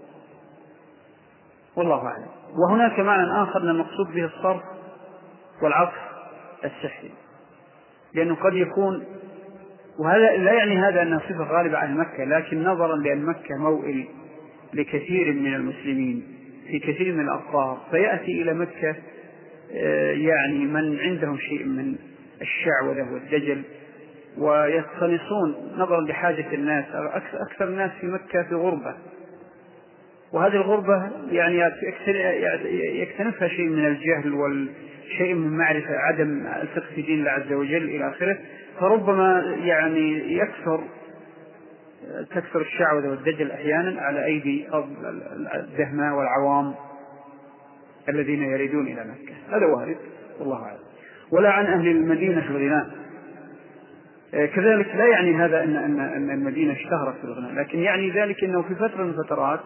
والله أعلم. وهناك معنى آخر أن المقصود به الصرف والعطف السحري، لأنه قد يكون، وهذا لا يعني هذا أنها صفة غالبة على مكة، لكن نظرا لأن مكة موئل لكثير من المسلمين في كثير من الأقطار، فيأتي إلى مكة يعني من عندهم شيء من الشعوذة والدجل ويقتنصون نظرا لحاجة الناس. أكثر الناس في مكة في غربة، وهذه الغربة يعني يكتنفها شيء من الجهل والشيء من معرفة عدم الفقه في دين الله عز وجل إلى آخره، فربما يعني يكثر تكثر الشعوذة والدجل أحيانا على أيدي الدهماء والعوام الذين يريدون إلى مكة. هذا وارد والله أعلم. ولا عن أهل المدينة في الغناء كذلك، لا يعني هذا أن أن المدينة اشتهرت في الغناء، لكن يعني ذلك أنه في فترة من الفترات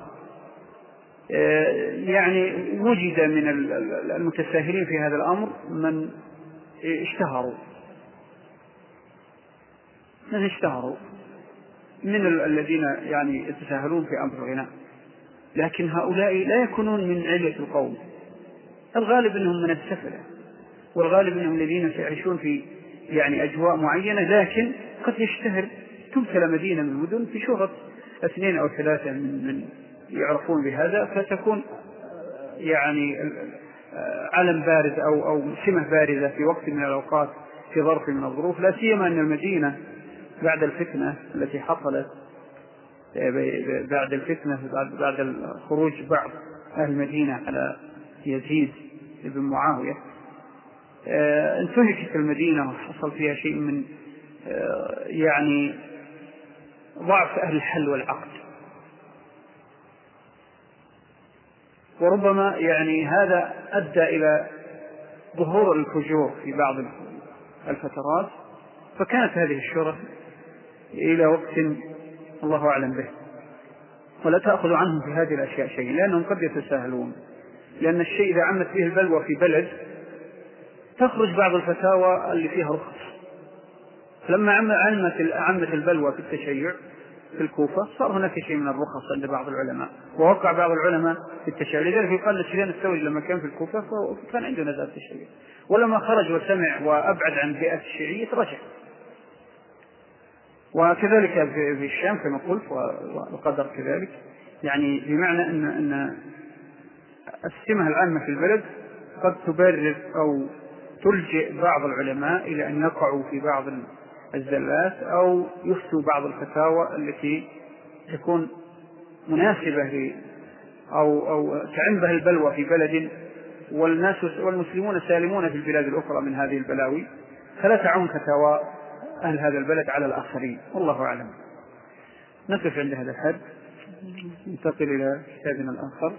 يعني وجد من المتساهلين في هذا الأمر من اشتهروا من اشتهروا من الذين يعني يتساهلون في أمر الغناء، لكن هؤلاء لا يكونون من علة القوم، الغالب أنهم من السفلة، والغالب أنهم الذين يعيشون في يعني أجواء معينة، لكن قد يشتهر تمثل مدينة من المدن في شهرة اثنين أو ثلاثة من, من يعرفون بهذا، فتكون يعني علم بارز أو, أو سمة بارزة في وقت من الأوقات في ظرف من الظروف. لا سيما أن المدينة بعد الفتنة التي حصلت بعد الفتنة بعد خروج بعض أهل المدينة على يزيد بن معاوية انتهكت المدينة وحصل فيها شيء من يعني ضعف أهل الحل والعقد، وربما يعني هذا أدى إلى ظهور الفجور في بعض الفترات، فكانت هذه الشرف إلى وقت الله أعلم به. ولا تأخذ عنهم في هذه الأشياء شيء، لأنهم قد يتساهلون، لأن الشيء إذا عمت به البلوى في بلد تخرج بعض الفتاوى اللي فيها رخص. لما عمت عمت البلوى في التشيع في الكوفة صار هناك شيء من الرخص عند بعض العلماء، ووقع بعض العلماء في التشيع. لذلك قال سفيان الثوري لما كان في الكوفة كان عنده نزاع التشيع، ولما خرج وسمع وأبعد عن بيئة الشيعية رجع. وكذلك في الشام كما قلت وقدر كذلك، يعني بمعنى أن أن السمة العامة في البلد قد تبرر أو تلجئ بعض العلماء إلى أن يقعوا في بعض الزلات أو يفتوا بعض الفتاوى التي تكون مناسبة أو أو تعم بها البلوى في بلد والناس والمسلمون سالمون في البلاد الأخرى من هذه البلاوي، فلا تعم فتاوى أهل هذا البلد على الآخرين، والله أعلم. نقف عند هذا الحد، ننتقل إلى كتابنا الآخر.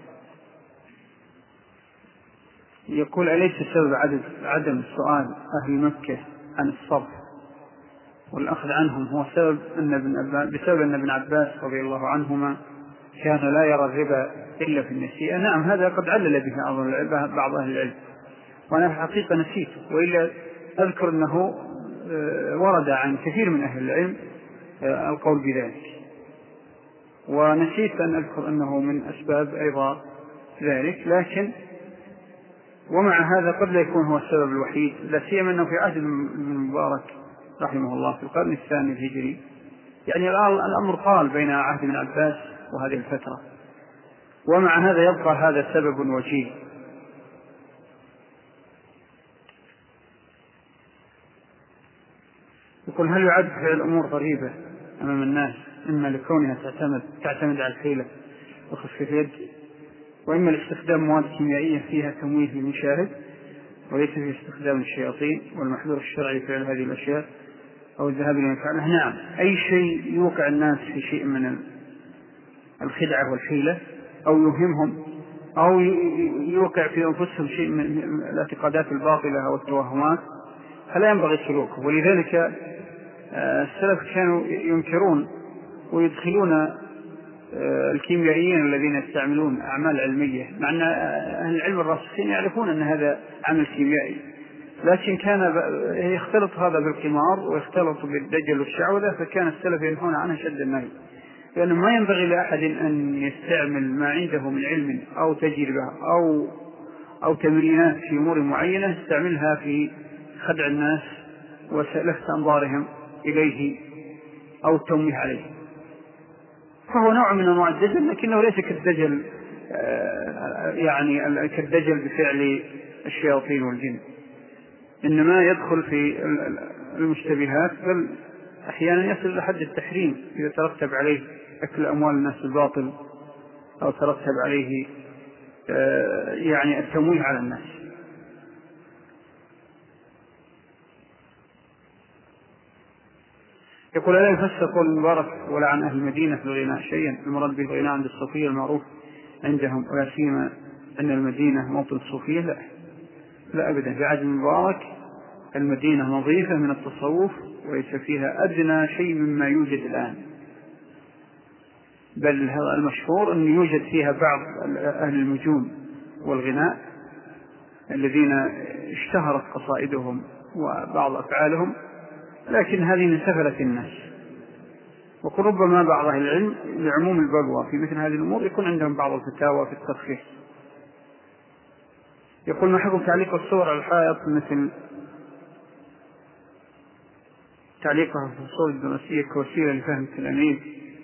يقول: أليس سبب عدم سؤال أهل مكة عن الصرف والأخذ عنهم هو سبب أن ابن بسبب أن ابن عباس رضي الله عنهما كان لا يرى الربا إلا في النسيئة؟ نعم، هذا قد علل به بعض أهل العلم، وأنا في الحقيقة نسيته، وإلا أذكر أنه ورد عن كثير من أهل العلم القول بذلك، ونسيت أن أذكر أنه من أسباب أيضا ذلك، لكن ومع هذا قد لا يكون هو السبب الوحيد، لا سيما أنه في عهد المبارك رحمه الله في القرن الثاني الهجري، يعني الأمر طال بين عهد ابن عباس وهذه الفترة، ومع هذا يبقى هذا سبب وجيه. يقول: هل يعد فعل الأمور غريبة أمام الناس، إما لكونها تعتمد تعتمد على الحيلة وخفة اليد، وإما لاستخدام مواد كيميائية فيها تمويه للمشاهد وليس في استخدام الشياطين، والمحظور الشرعي فعل هذه الأشياء أو الذهاب إلى فعلها؟ نعم، أي شيء يوقع الناس في شيء من الخدعة والحيلة أو يوهمهم أو يوقع في أنفسهم شيء من الاعتقادات الباطلة أو التوهمات فلا ينبغي سلوكه. ولذلك السلف كانوا ينكرون ويدخلون الكيميائيين الذين يستعملون أعمال علمية، مع أن أهل العلم الراسخين يعرفون أن هذا عمل كيميائي، لكن كان يختلط هذا بالقمار ويختلط بالدجل والشعوذة، فكان السلف ينهون عنه شد النهي، لأنه ما ينبغي لأحد أن يستعمل ما عنده من علم أو تجربة أو أو تمرينات في أمور معينة يستعملها في خدع الناس ولفت أنظارهم إليه أو التنويه عليه. فهو نوع من أنواع الدجل، لكنه ليس كالدجل يعني كالدجل بفعل الشياطين والجن، إنما يدخل في المشتبهات، بل أحيانا يصل إلى حد التحريم إذا ترتب عليه أكل أموال الناس بالباطل أو ترتب عليه يعني التمويه على الناس. يقول: لا يفسر قول المبارك ولا عن أهل المدينة في الغناء شيئا، المراد بالغناء عند الصوفية المعروف عندهم، ولا سيما أن المدينة موطن الصوفية. لا لا أبدا، في عهد المبارك المدينة نظيفة من التصوف وليس فيها أدنى شيء مما يوجد الآن، بل هذا المشهور أن يوجد فيها بعض أهل المجون والغناء الذين اشتهرت قصائدهم وبعض أفعالهم، لكن هذه من سفلة الناس. وقل ربما بعض أهل العلم لعموم البلوى في مثل هذه الأمور يكون عندهم بعض الفتاوى في الترخيص. يقول: ما حكم تعليق الصور على الحائط مثل تعليقها في الصور الدراسية كوسيلة لفهم التلاميذ؟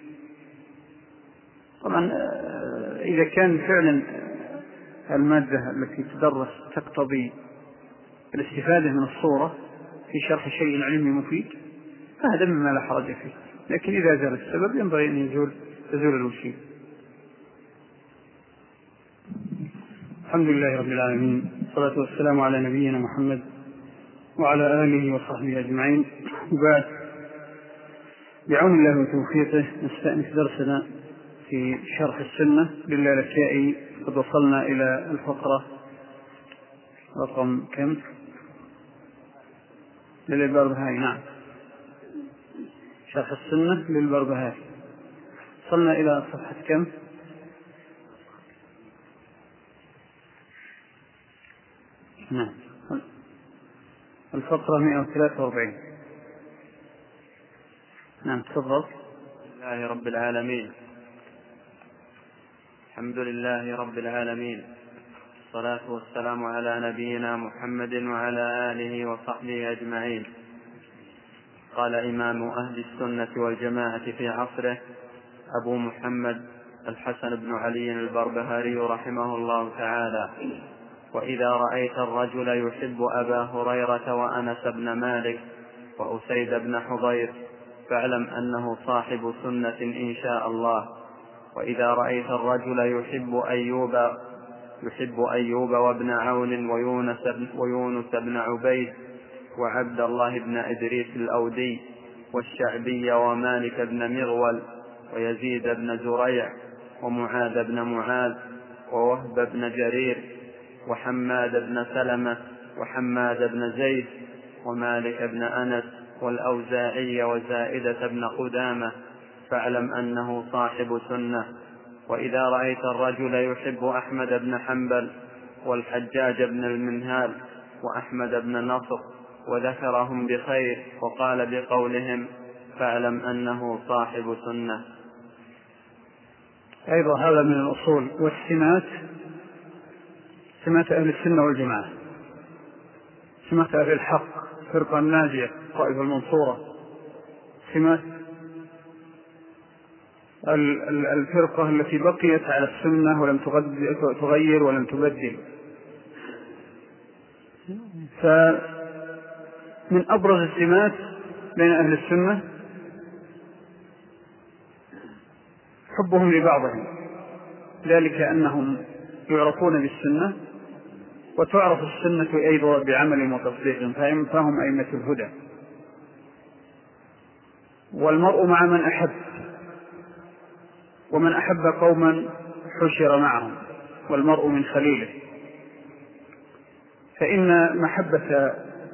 طبعا إذا كان فعلا المادة التي تدرس تقتضي الاستفادة من الصورة في شرح شيء علمي مفيد فهذا مما لا حرج فيه، لكن إذا زال السبب ينبغي أن يزول تزول الوسيلة. الحمد لله رب العالمين، والصلاة والسلام على نبينا محمد وعلى آله وصحبه أجمعين. وبعد، بعون الله وتوفيقه نستأنف درسنا في شرح السنة للالكائي. قد وصلنا إلى الفقرة رقم كم؟ للبربهاري. نعم، شرح السنة للبربهاري. وصلنا إلى صفحة كم؟ نعم، الفقرة مئة وثلاثة وأربعين. نعم، تفضل. الحمد لله رب العالمين الحمد لله رب العالمين الصلاة والسلام على نبينا محمد وعلى آله وصحبه أجمعين. قال إمام أهل السنة والجماعة في عصره أبو محمد الحسن بن علي البربهاري رحمه الله تعالى: وإذا رأيت الرجل يحب أبا هريرة وأنس بن مالك وأسيد بن حضير فاعلم أنه صاحب سنة إن شاء الله. وإذا رأيت الرجل يحب أيوب يحب أيوب وابن عون ويونس بن, ويونس بن عبيد وعبد الله بن إدريس الأودي والشعبي ومالك بن مغول ويزيد بن زريع ومعاذ بن معاذ ووهب بن جرير وحماد بن سلمة وحماد بن زيد ومالك بن أنس والأوزاعي وزائدة بن قدامة فاعلم أنه صاحب سنة. وإذا رأيت الرجل يحب أحمد بن حنبل والحجاج بن المنهال وأحمد بن نصر وذكرهم بخير وقال بقولهم فاعلم أنه صاحب سنة. أيضا هذا من الأصول والسمات، سمات أهل السنة والجماعة، سمات أهل الحق، فرقة الناجية، طائفة المنصورة، سمات الفرقة التي بقيت على السنة ولم تغير ولم تبدل. فمن أبرز السمات بين أهل السنة حبهم لبعضهم، ذلك أنهم يعرفون بالسنة وتعرف السنة أيضا بعمل وتصديق، فهم أئمة الهدى. والمرء مع من أحب، ومن أحب قوما حشر معهم، والمرء من خليله، فإن محبة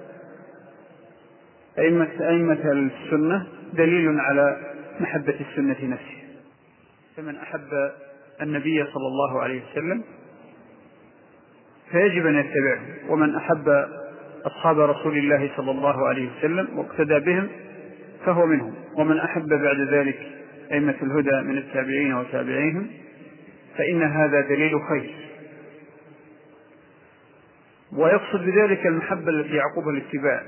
أئمة أئمة السنة دليل على محبة السنة نفسها. فمن أحب النبي صلى الله عليه وسلم فيجب أن يتبعه، ومن أحب أصحاب رسول الله صلى الله عليه وسلم واقتدى بهم فهو منهم، ومن أحب بعد ذلك أئمة الهدى من التابعين وتابعيهم فإن هذا دليل خير. ويقصد بذلك المحبة التي يعقبها الاتباع،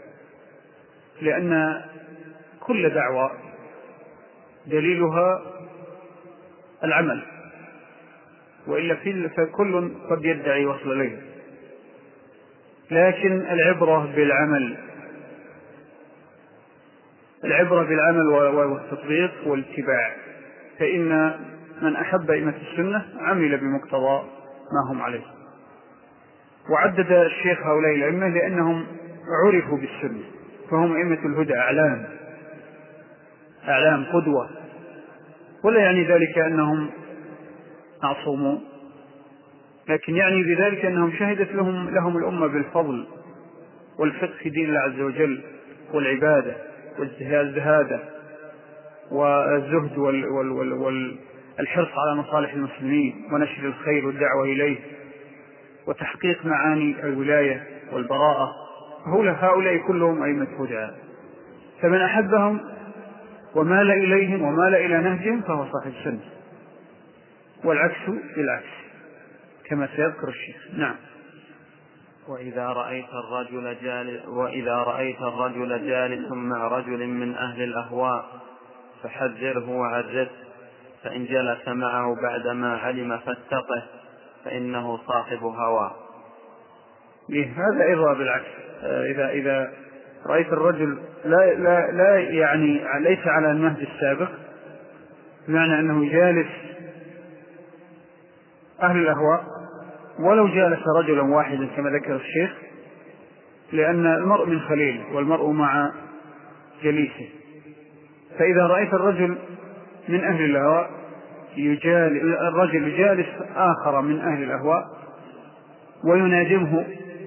لأن كل دعوة دليلها العمل، وإلا فكل قد يدعي وصل إليه، لكن العبرة بالعمل، العبرة بالعمل والتطبيق والاتباع. فإن من أحب أئمة السنة عمل بمقتضى ما هم عليه. وعدد الشيخ هؤلاء الأئمة لأنهم عرفوا بالسنة، فهم أئمة الهدى، أعلام أعلام قدوة، ولا يعني ذلك أنهم معصومون، لكن يعني بذلك أنهم شهدت لهم, لهم الأمة بالفضل والفقه في دين الله عز وجل والعبادة والزهادة والزهد والحرص على مصالح المسلمين ونشر الخير والدعوة إليه وتحقيق معاني الولاية والبراءة. هؤلاء كلهم أئمة هدى، فمن أحبهم ومال إليهم ومال إلى نهجهم فهو صاحب سنة، والعكس بالعكس كما سيذكر الشيخ. نعم. وإذا رأيت الرجل جالس وإذا رأيت الرجل جالس مع رجل من أهل الأهواء فحذره وعرفه، فإن جلس معه بعدما علم فاتقه، فإنه صاحب هوى. هذا أيضا بالعكس. إذا إذا رأيت الرجل لا لا لا يعني ليس على النهج السابق، بمعنى أنه جالس أهل الأهواء، ولو جالس رجلا واحدا كما ذكر الشيخ، لأن المرء من خليله والمرء مع جليسه. فإذا رأيت الرجل من أهل الأهواء يجال الرجل يجالس آخر من أهل الأهواء ويناجمه،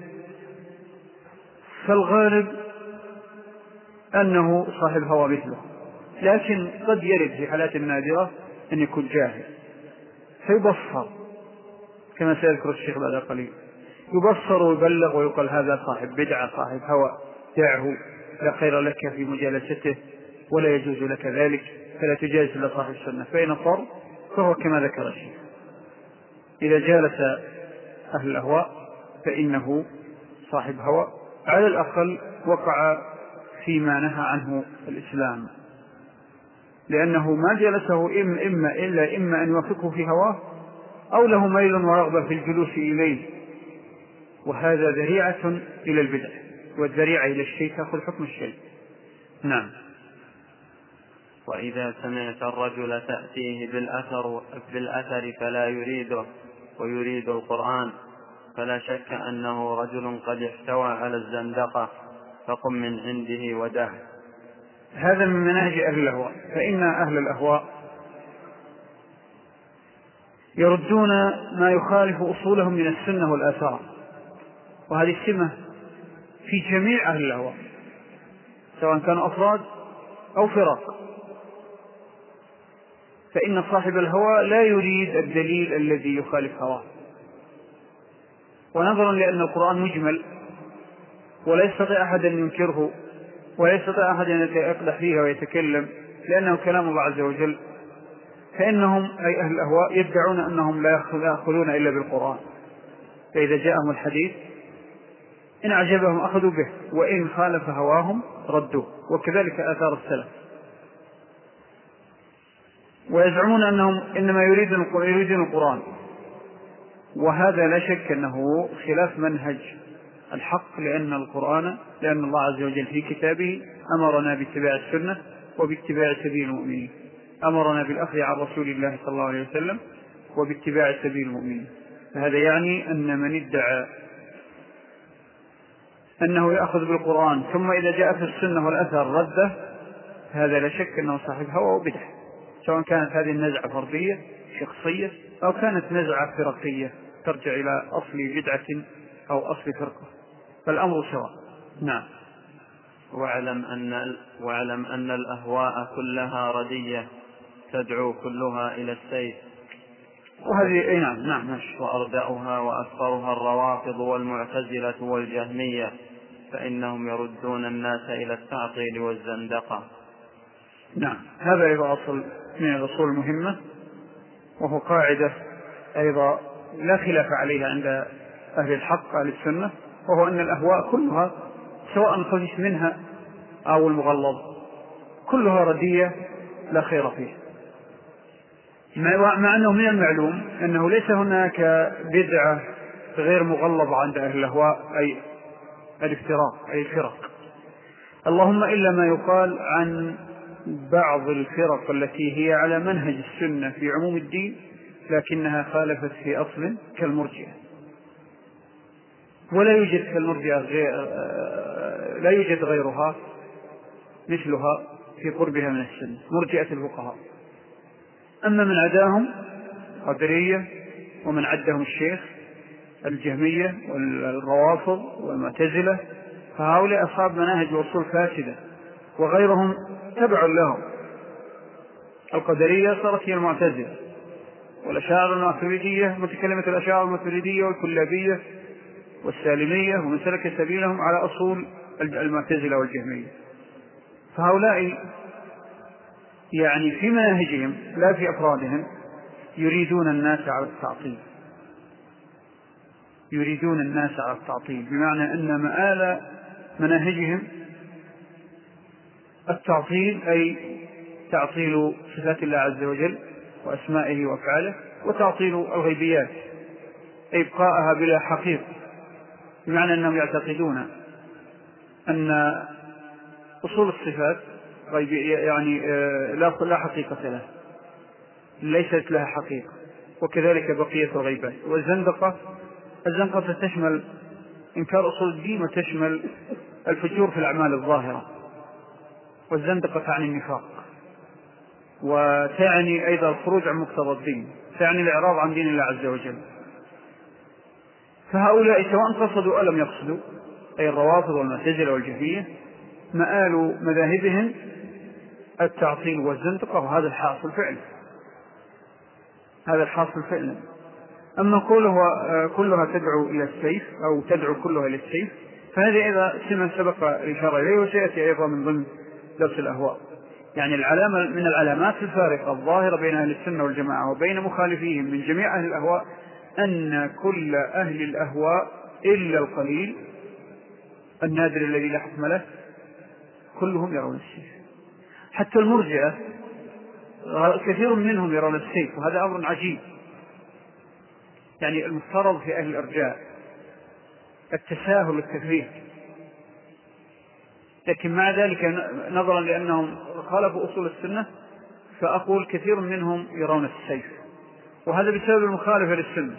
فالغالب أنه صاحب هوى مثله، لكن قد يرد في حالات نادرة أن يكون جاهل فيبصر كما سيذكر الشيخ بعد قليل، يبصر ويبلغ ويقال هذا صاحب بدعة صاحب هوى، دعه، لا خير لك في مجالسته ولا يجوز لك ذلك، فلا تجالس إلا صاحب السنة. فإن صار فهو كما ذكر الشيخ، إذا جالس أهل الأهواء فإنه صاحب هوى، على الأقل وقع فيما نهى عنه الإسلام، لأنه ما جلسه إما, إما إلا إما أن يوافقه في هواه أو له ميل ورغبة في الجلوس إليه، وهذا ذريعة إلى البدع، والذريعة إلى الشيء تأخذ حكم الشيء. نعم. وإذا سمعت الرجل تأتيه بالأثر, بالأثر فلا يريده ويريد القرآن، فلا شك أنه رجل قد احتوى على الزندقة، فقم من عنده ودعه. هذا من منهج أهل الأهواء، فإن أهل الأهواء يردون ما يخالف أصولهم من السنة والآثار، وهذه السمة في جميع أهل الأهواء سواء كانوا أفراد أو فرق. فإن صاحب الهوى لا يريد الدليل الذي يخالف هواه، ونظرا لأن القرآن مجمل ولا يستطيع أحد أن ينكره ولا يستطيع أحد أن يقدح فيه ويتكلم لأنه كلام الله عز وجل، فإنهم أي أهل الأهواء يدعون أنهم لا يأخذون إلا بالقرآن، فإذا جاءهم الحديث إن أعجبهم أخذوا به وإن خالف هواهم ردوه، وكذلك آثار السلف. ويزعمون أنهم إنما يريدون القرآن، وهذا لا شك أنه خلاف منهج الحق، لأن القرآن لأن الله عز وجل في كتابه أمرنا باتباع السنة وباتباع سبيل المؤمنين، أمرنا بالأخذ عن رسول الله صلى الله عليه وسلم وباتباع سبيل المؤمنين. فهذا يعني أن من ادعى أنه يأخذ بالقرآن ثم إذا جاء في السنة والأثر رده، هذا لا شك أنه صاحب هوى وبدع، سواء كانت هذه النزعة فردية شخصية أو كانت نزعة فرقية ترجع إلى أصل بدعة أو أصل فرقة، فالأمر سواء. نعم. واعلم أن, واعلم أن الأهواء كلها ردية تدعو كلها إلى السيف. وهذه أي نعم نعم ماشي. وأردأها وأكثرها الروافض والمعتزلة والجهمية، فإنهم يردون الناس إلى التعطيل والزندقة. نعم، هذا أيضا أصل من الأصول المهمة، وهو قاعدة أيضا لا خلاف عليها عند أهل الحق أهل السنة، وهو أن الأهواء كلها سواء الخفيف منها أو المغلظ كلها ردية لا خير فيه، مع أنه من المعلوم أنه ليس هناك بدعة غير مغلظة عند أهل الأهواء، أي الافتراق أي الفرق، اللهم إلا ما يقال عن بعض الفرق التي هي على منهج السنة في عموم الدين لكنها خالفت في أصل كالمرجئة، ولا يوجد كالمرجئة غير لا يوجد غيرها مثلها في قربها من السنة، مرجئة الفقهاء. أما من عداهم قدرية، ومن عدهم الشيخ الجهمية والروافض والمعتزلة، فهؤلاء أصحاب مناهج وأصول فاسدة، وغيرهم تبع لهم. القدرية صارت هي المعتزلة، والأشاعرة الماتريدية متكلمة الأشاعرة الماتريدية والكلابية والسالمية، ومن سلك سبيلهم على أصول المعتزلة والجهمية. فهؤلاء يعني في مناهجهم لا في أفرادهم يريدون الناس على التعطيل، يريدون الناس على التعطيل بمعنى أن مآل مناهجهم التعطيل، أي تعطيل صفات الله عز وجل وأسمائه وأفعاله، وتعطيل الغيبيات أي إبقاءها بلا حقيقة، بمعنى أنهم يعتقدون أن أصول الصفات يعني لا حقيقة لها، ليست لها حقيقة، وكذلك بقية الغيبات. والزندقة الزندقة تشمل إنكار أصول الدين وتشمل الفجور في الأعمال الظاهرة، والزندقة تعني النفاق، وتعني أيضا الخروج عن مقتضى الدين، تعني الإعراض عن دين الله عز وجل. فهؤلاء سواء قصدوا أو لم يقصدوا، أي الروافض والمعتزلة والجهمية، مآل مذاهبهم التعطيل والزندقة، وهذا الحاصل فعلا، هذا الحاصل فعلا. أما كلها, كلها تدعو إلى السيف أو تدعو كلها إلى السيف، فهذه إذا سمع سبق الإشارة إليه، وسيأتي أيضا من ضمن درس الأهواء. يعني العلامة من العلامات الفارقة الظاهرة بين أهل السنة والجماعة وبين مخالفيهم من جميع أهل الأهواء أن كل أهل الأهواء إلا القليل النادر الذي لا حكم له كلهم يرون السيف. حتى المرجئة كثير منهم يرون السيف، وهذا أمر عجيب. يعني المفترض في أهل الإرجاء التساهل الكثير، لكن مع ذلك نظرا لأنهم خالفوا أصول السنة فأقول كثير منهم يرون السيف، وهذا بسبب المخالفة للسنة،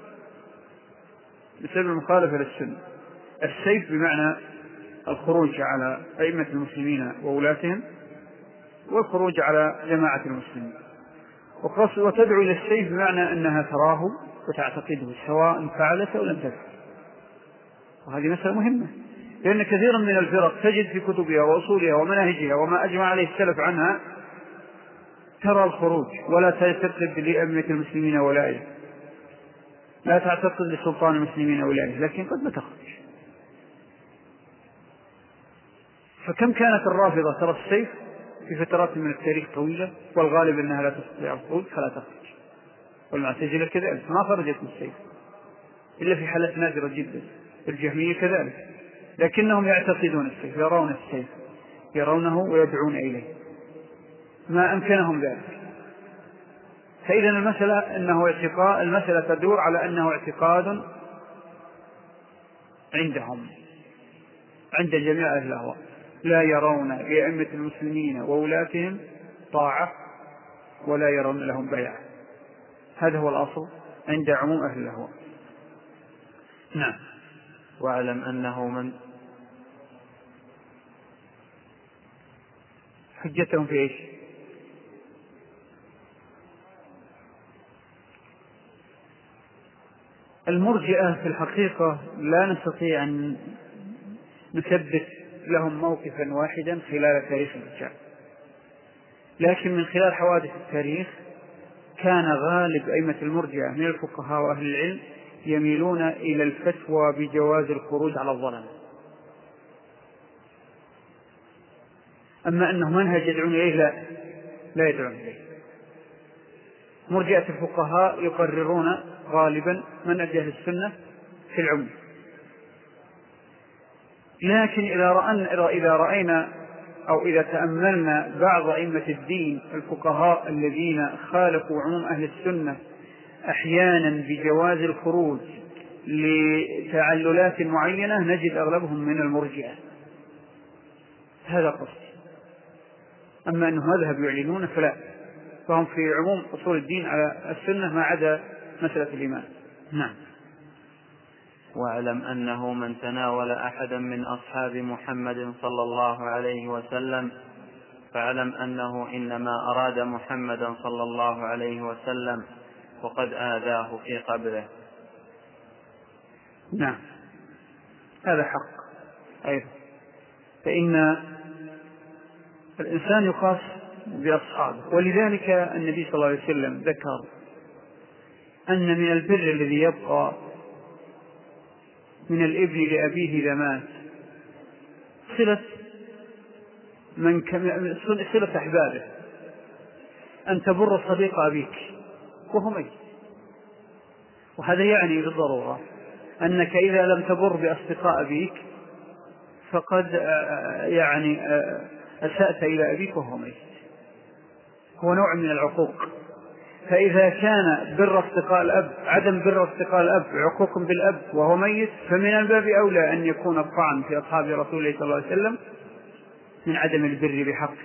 بسبب المخالفة للسنة. السيف بمعنى الخروج على أئمة المسلمين وولاتهم، والخروج على جماعة المسلمين، وتدعو إلى السيف بمعنى أنها تراه وتعتقده سواء فعلت أو لم تفعل. وهذه مسألة مهمة، لأن كثيرا من الفرق تجد في كتبها وأصولها ومناهجها وما أجمع عليه السلف عنها ترى الخروج، ولا تعتقد لأئمة المسلمين ولاية، لا تعتقد لسلطان المسلمين ولاية، لكن قد لا تخرج. فكم كانت الرافضة ترى السيف في فترات من التاريخ طويلة، والغالب أنها لا تستطيع الخروج فلا تخرج. والمعتزلة كذلك ما خرجت من السيف إلا في حالات نادرة جدا، الجهمية كذلك، لكنهم يعتقدون السيف، يرون السيف، يرونه ويدعون إليه ما أمكنهم ذلك. فإذا المسألة أنه اعتقاد، المسألة تدور على أنه اعتقاد عندهم عند جميع أهل الأهواء، لا يرون لأئمة المسلمين وولاتهم طاعة ولا يرون لهم بيعة. هذا هو الأصل عند عموم أهل الأهواء. نعم. واعلم أنه من حجتهم في إيش؟ المرجئة في الحقيقة لا نستطيع أن نثبت لهم موقفا واحدا خلال تاريخ الرجال، لكن من خلال حوادث التاريخ كان غالب أئمة المرجئة من الفقهاء وأهل العلم يميلون إلى الفتوى بجواز الخروج على الظلم. أما أنه منهج يدعون إليه لا لا يدعون إليه. مرجئة الفقهاء يقررون غالبا منهج أهل السنة في العموم، لكن إذا رأينا, إذا رأينا أو إذا تأملنا بعض أئمة الدين الفقهاء الذين خالفوا عموم أهل السنة أحيانا بجواز الخروج لتعللات معينة نجد أغلبهم من المرجئة. هذا قصدي. أما أنه مذهب يعلنون فلا، فهم في عموم أصول الدين على السنة ما عدا مسألة الإيمان. نعم. واعلم أنه من تناول أحدا من أصحاب محمد صلى الله عليه وسلم فاعلم أنه إنما أراد محمدا صلى الله عليه وسلم وقد آذاه في قبره. نعم هذا حق أيضا، فإن الإنسان يقاس بأصحابه، ولذلك النبي صلى الله عليه وسلم ذكر أن من البر الذي يبقى من الإبل لأبيه إذا مات صلة من كم... صلة أحبابه، أن تبر صديق أبيك وهو ميت. وهذا يعني بالضرورة أنك إذا لم تبر بأصدقاء أبيك فقد يعني أسأت إلى أبيك وهو ميت، هو نوع من العقوق. فإذا كان بر أصدقاء الأب عدم بر أصدقاء الأب عقوق بالأب وهو ميت، فمن الباب أولى أن يكون الطعن في أصحاب رسول الله صلى الله عليه وسلم من عدم البر بحق.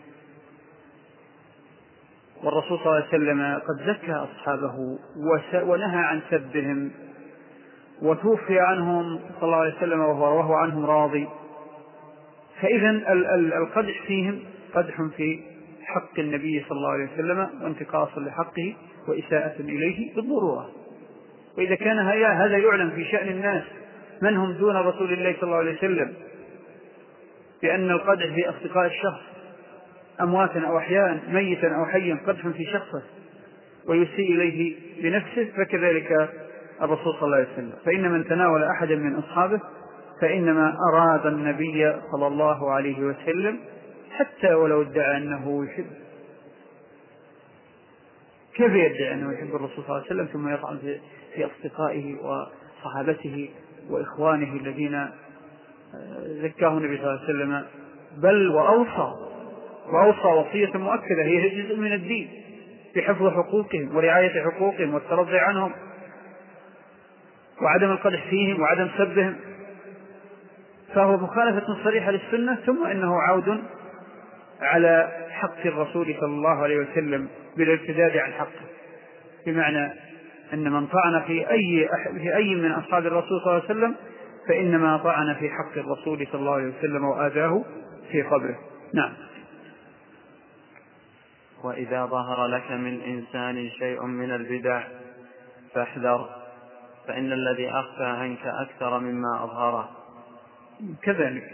والرسول صلى الله عليه وسلم قد زكى أصحابه ونهى عن سبهم، وتوفي عنهم صلى الله عليه وسلم وهو عنهم راضي. فإذا القدح فيهم قدح في حق النبي صلى الله عليه وسلم وانتقاص لحقه وإساءة إليه بالضرورة. وإذا كان هذا يعلم في شأن الناس من هم دون رسول الله صلى الله عليه وسلم بأن القدح في أصدقاء الشخص أمواتا أو أحياء ميتا أو حيا قدح في شخصه ويسيء إليه بنفسه، فكذلك الرسول صلى الله عليه وسلم. فإن من تناول أحدا من أصحابه فإنما أراد النبي صلى الله عليه وسلم حتى ولو ادعى أنه يحب. كيف يدعي أنه يحب الرسول صلى الله عليه وسلم ثم يطعن في أصدقائه وصحابته وإخوانه الذين زكاه النبي صلى الله عليه وسلم؟ بل وأوصى وأوصى وصية مؤكدة هي جزء من الدين بحفظ حقوقهم ورعاية حقوقهم والترضي عنهم وعدم القدح فيهم وعدم سبهم. فهو مخالفة صريحة للسنة، ثم إنه عود على حق الرسول صلى الله عليه وسلم بالارتداد عن حقه، بمعنى أن من طعن في أي, في أي من أصحاب الرسول صلى الله عليه وسلم فإنما طعن في حق الرسول صلى الله عليه وسلم وآذاه في قبره. نعم. وإذا ظهر لك من إنسان شيء من البدع فاحذر، فإن الذي أخفى عنك أكثر مما أظهره. كذلك.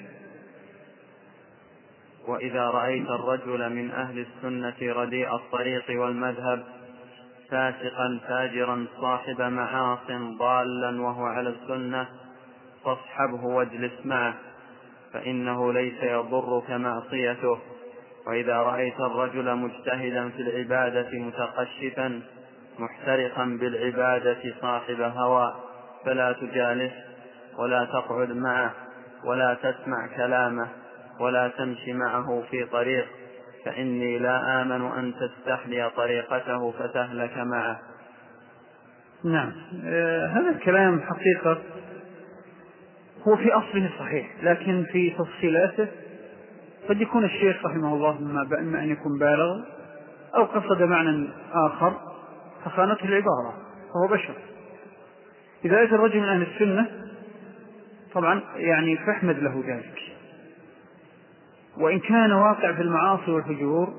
وإذا رأيت الرجل من أهل السنة رديء الطريق والمذهب فاسقا فاجرا صاحب معاص ضالا وهو على السنة فاصحبه واجلس معه، فإنه ليس يضرك معصيته. وإذا رأيت الرجل مجتهدا في العبادة متقشفا محترقا بالعبادة صاحب هوى فلا تجالس ولا تقعد معه ولا تسمع كلامه ولا تمشي معه في طريق، فإني لا آمن أن تستحلي طريقته فتهلك معه. نعم. آه هذا الكلام حقيقة هو في أصله صحيح، لكن في تفصيلاته قد يكون الشيخ رحمه الله إما أن يكون بالغ أو قصد معنى آخر فخانته العبارة، فهو بشر. إذا أتى الرجل من أهل السنة طبعا يعني فاحمد له ذلك، وإن كان واقع في المعاصي والفجور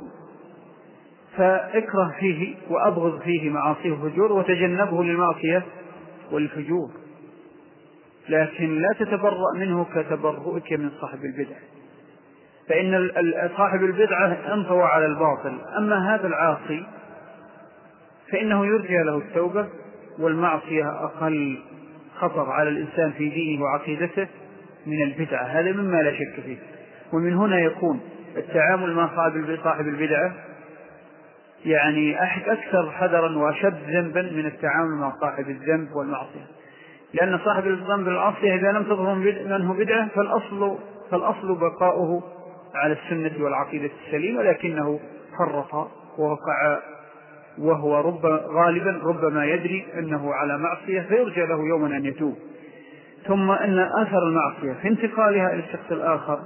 فاكره فيه وأبغض فيه معاصيه والفجور وتجنبه للمعصية والفجور، لكن لا تتبرأ منه كتبرؤك من صاحب البدعة، فإن صاحب البدعة انطوى على الباطل، أما هذا العاصي فإنه يرجى له التوبة، والمعصية أقل خطر على الإنسان في دينه وعقيدته من البدعة، هذا مما لا شك فيه. ومن هنا يكون التعامل مع صاحب البدعة يعني أكثر حذرا وأشد ذنبا من التعامل مع صاحب الذنب والمعصية، لأن صاحب الذنب والمعصية إذا لم تظهر منه بدعة فالأصل, فالأصل بقاؤه على السنة والعقيدة السليمة، لكنه فرط ووقع وهو رب غالبا ربما يدري أنه على معصية فيرجى له يوما أن يتوب. ثم أن أثر المعصية في انتقالها إلى الشخص الآخر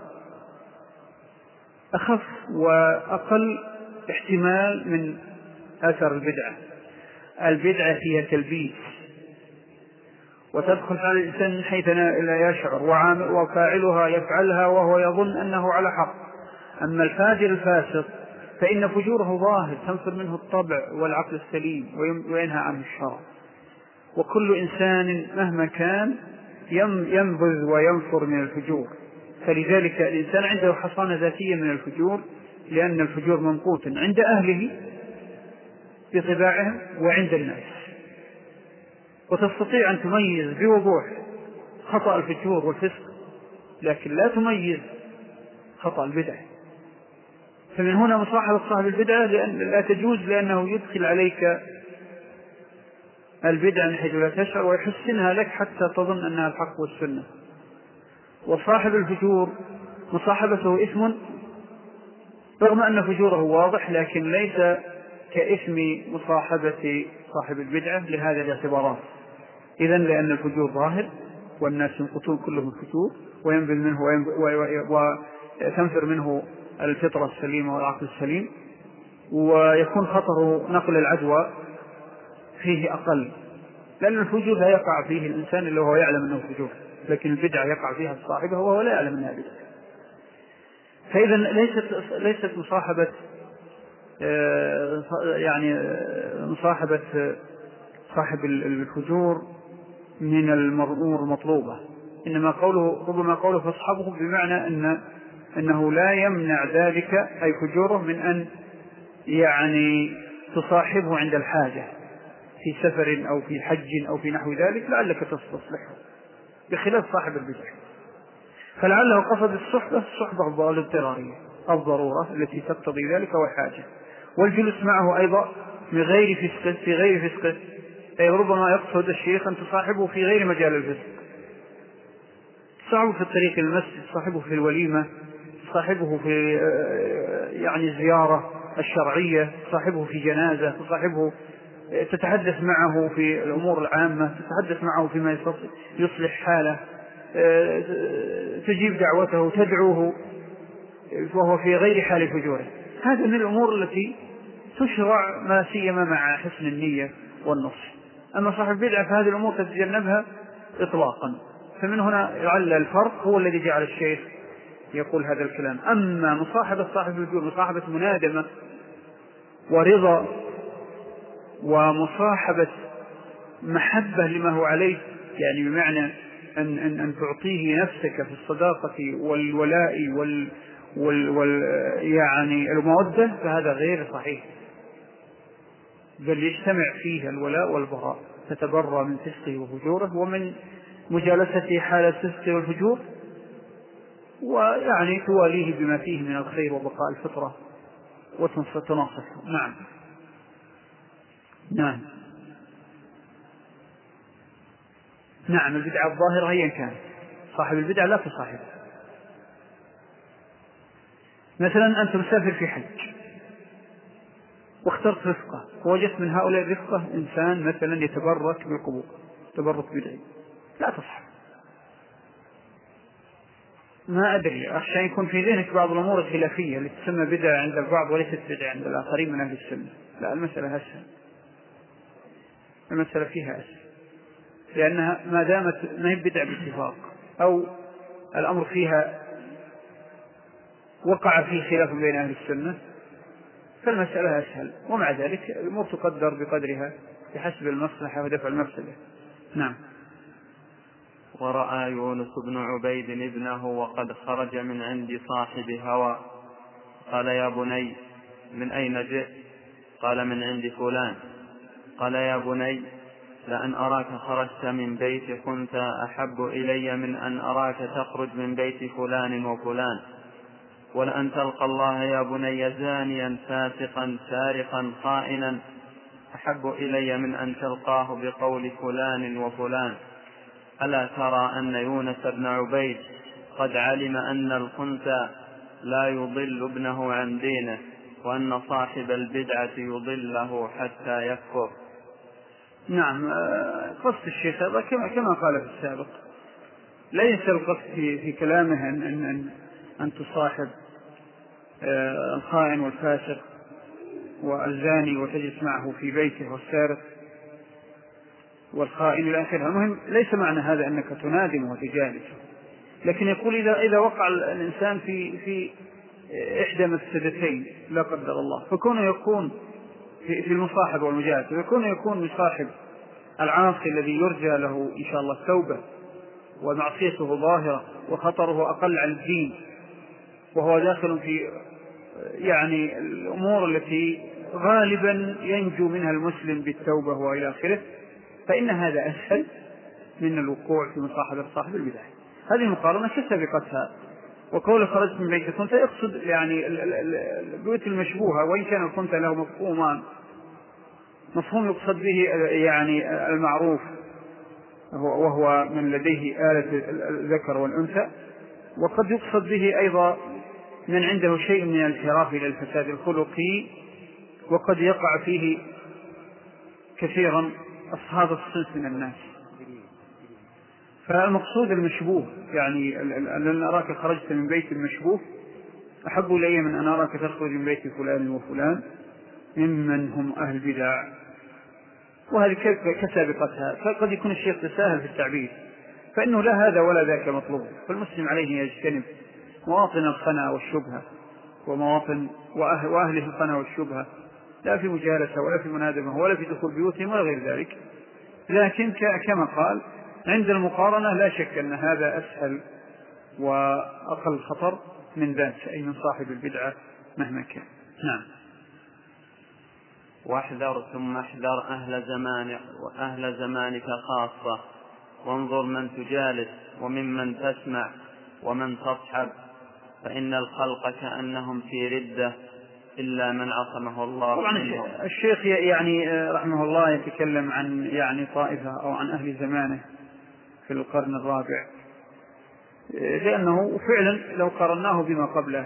أخف وأقل احتمال من أثر البدعة. البدعة فيها تلبيس وتدخل على الإنسان من حيث لا يشعر، وفاعلها يفعلها وهو يظن أنه على حق. أما الفاجر الفاسق فإن فجوره ظاهر تنفر منه الطبع والعقل السليم وينهى عنه الشرع، وكل إنسان مهما كان ينبذ وينفر من الفجور، فلذلك الإنسان عنده حصانة ذاتية من الفجور، لأن الفجور منقوط عند أهله بطباعهم وعند الناس، وتستطيع أن تميز بوضوح خطأ الفجور والفسق، لكن لا تميز خطأ البدعة. فمن هنا مصاحبة صاحب البدعة لأن لا تجوز، لأنه يدخل عليك البدعة من حيث لا تشعر ويحسنها لك حتى تظن أنها الحق والسنة. وصاحب الفجور مصاحبته إثم رغم أن فجوره واضح، لكن ليس كإثم مصاحبة صاحب البدعة لهذا الاعتبارات. إذن لأن الفجور ظاهر والناس ينقطون كلهم الفجور وينبذ منه وتنفر منه الفطرة السليمة والعقل السليم، ويكون خطر نقل العدوى فيه أقل، لأن الفجور لا يقع فيه الإنسان إلا وهو يعلم أنه فجور، لكن البدعة يقع فيها صاحبه وهو لا يعلم أنها بدعة. فإذا ليست ليست مصاحبة يعني مصاحبة صاحب الفجور من المرؤور مطلوبة، إنما قوله ربما قوله فاصحبه بمعنى أن أنه لا يمنع ذلك أي فجوره من أن يعني تصاحبه عند الحاجة في سفر أو في حج أو في نحو ذلك لعلك تصلحه، بخلاف صاحب البدع فلعله قصد الصحبة الصحبة الاضطرارية الضرورة التي تقتضي ذلك والحاجة، والجلوس معه أيضا من غير فسق في غير فسق، أي ربما يقصد الشيخ أن تصاحبه في غير مجال الفسق، تصاحبه في الطريق المسجد، تصاحبه في الوليمة، تصاحبه في يعني زيارة الشرعية، تصاحبه في جنازة، تصاحبه تتحدث معه في الأمور العامة، تتحدث معه فيما يصلح حاله، تجيب دعوته، تدعوه وهو في غير حال فجوره. هذا من الأمور التي تشرع ما سيما مع حسن النية والنصح. أما صاحب البدعة فهذه الأمور تتجنبها إطلاقا. فمن هنا يعلل الفرق هو الذي جعل الشيخ يقول هذا الكلام. أما مصاحبة صاحب البدعة مصاحبة منادمة ورضا ومصاحبة محبة لما هو عليه، يعني بمعنى أن, أن, أن تعطيه نفسك في الصداقة والولاء وال, وال, وال يعني المودة، فهذا غير صحيح، بل يجتمع فيه الولاء والبراء، تتبرى من فسقه وفجوره ومن مجالسته حال الفسق والفجور، ويعني تواليه بما فيه من الخير وبقاء الفطرة وتناصحه. نعم نعم نعم البدعة الظاهرة هي كان صاحب البدعة لا تصاحب. مثلا أنت مسافر في حج واخترت رفقة ووجدت من هؤلاء الرفقة إنسان مثلا يتبرك بالقبور، تبرك بدعي، لا تصحب. ما أدري، أخشى يكون في ذهنك بعض الأمور الخلافية اللي تسمى بدعة عند البعض وليست بدعة عند الآخرين من أهل السنة. لا، المسألة أسهل، المسألة فيها أسهل، لأنها ما دامت ما هي بدعة باتفاق أو الأمر فيها وقع فيه خلاف بين أهل السنة فالمسألة أسهل، ومع ذلك الأمور تقدر بقدرها بحسب المصلحة ودفع المفسدة. نعم. ورأى يونس بن عبيد ابنه وقد خرج من عند صاحب هوى، قال يا بني من أين جئت؟ قال من عند فلان. قال يا بني لأن أراك خرجت من بيت خنثى أحب إلي من أن أراك تخرج من بيت فلان وفلان، ولأن تلقى الله يا بني زانيا فاسقا سارقا خائنا أحب إلي من أن تلقاه بقول فلان وفلان. ألا ترى أن يونس بن عبيد قد علم أن الخنثى لا يضل ابنه عن دينه، وأن صاحب البدعة يضله حتى يكفر. نعم. قصد الشيخ هذا كما قال في السابق، ليس القصد في كلامه أن, أن, أن, أن تصاحب الخائن والفاسق والزاني وتجلس معه في بيته والسارق والخائن إلى آخره. المهم ليس معنى هذا أنك تنادم وتجالسه، لكن يقول إذا إذا وقع الإنسان في في إحدى مفسدتين لا قدر الله، فكونه يكون في المصاحب والمجالسة، ويكون يكون مصاحب العاصي الذي يرجى له إن شاء الله التوبة ومعصيته ظاهرة وخطره أقل على الدين، وهو داخل في يعني الأمور التي غالبا ينجو منها المسلم بالتوبة وإلى آخره، فإن هذا أسهل من الوقوع في مصاحبة صاحب البدع. هذه المقارنة كسابقتها. وقول خرجت من بيت الخنثى يقصد يعني البيوت المشبوهة، وإن كان الخنثى له مفهومان، مفهوم يقصد به يعني المعروف وهو من لديه آلة الذكر والأنثى، وقد يقصد به أيضا من عنده شيء من الانحراف إلى الفساد الخلقي، وقد يقع فيه كثيرا أصحاب الصنف من الناس. فالمقصود المشبوه، يعني أن أراك خرجت من بيت المشبوه أحب إلي من أن أراك تخرج من بيت فلان وفلان ممن هم أهل بدع. وهذه كسابقتها. فقد يكون الشيخ تساهل في التعبير، فإنه لا هذا ولا ذاك مطلوب، فالمسلم عليه يجتنب مواطن الخنا والشبهة ومواطن وأهله الخنا والشبهة، لا في مجالسة ولا في منادمة ولا في دخول بيوتهم ولا غير ذلك. لكن كما قال عند المقارنة لا شك أن هذا أسهل وأقل خطر من ذاك، أي من صاحب البدعة مهما كان. نعم. واحذر ثم احذر أهل زمانك وأهل زمانك خاصة، وانظر من تجالس وممن تسمع ومن تصحب، فإن الخلق كأنهم في ردة إلا من عصمه الله. طبعا الشيخ يعني رحمه الله يتكلم عن يعني طائفة أو عن أهل زمانه في القرن الرابع، لأنه فعلا لو قارناه بما قبله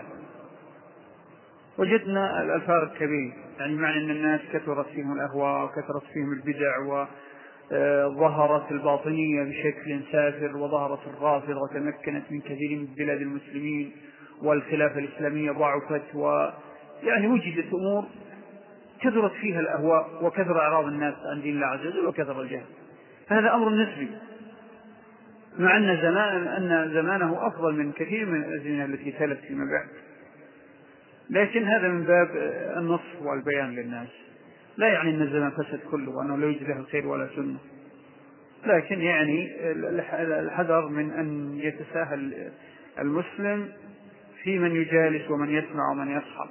وجدنا الفارق كبير، يعني معنى أن الناس كثرت فيهم الأهواء وكثرت فيهم البدع وظهرت الباطنية بشكل سافر، وظهرت الرافضة وتمكنت من كثير من بلاد المسلمين، والخلافة الإسلامية ضعفت، ويعني وجدت أمور كثرت فيها الأهواء وكثر أعراض الناس عن دين الله عز وجل وكثر الجهل. فهذا أمر نسبي، مع أن زمان أن زمانه أفضل من كثير من الأزمنة التي تلت فيما بعد، لكن هذا من باب النصح والبيان للناس، لا يعني أن الزمان فسد كله وأنه لا يوجد له الخير ولا سنة، لكن يعني الحذر من أن يتساهل المسلم في من يجالس ومن يسمع ومن يصحب.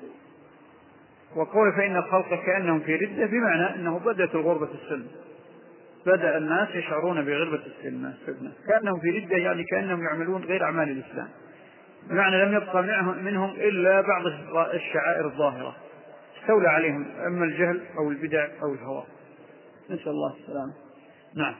وقول فإن الخلق كأنهم في ردة، بمعنى أنه بدأت الغربة السلم، بدأ الناس يشعرون بغربة السلم كأنهم في ردة، يعني كأنهم يعملون غير أعمال الإسلام، بمعنى لم يبقى منهم إلا بعض الشعائر الظاهرة استولى عليهم أما الجهل أو البدع أو الهوى، نسأل الله السلامة. نعم.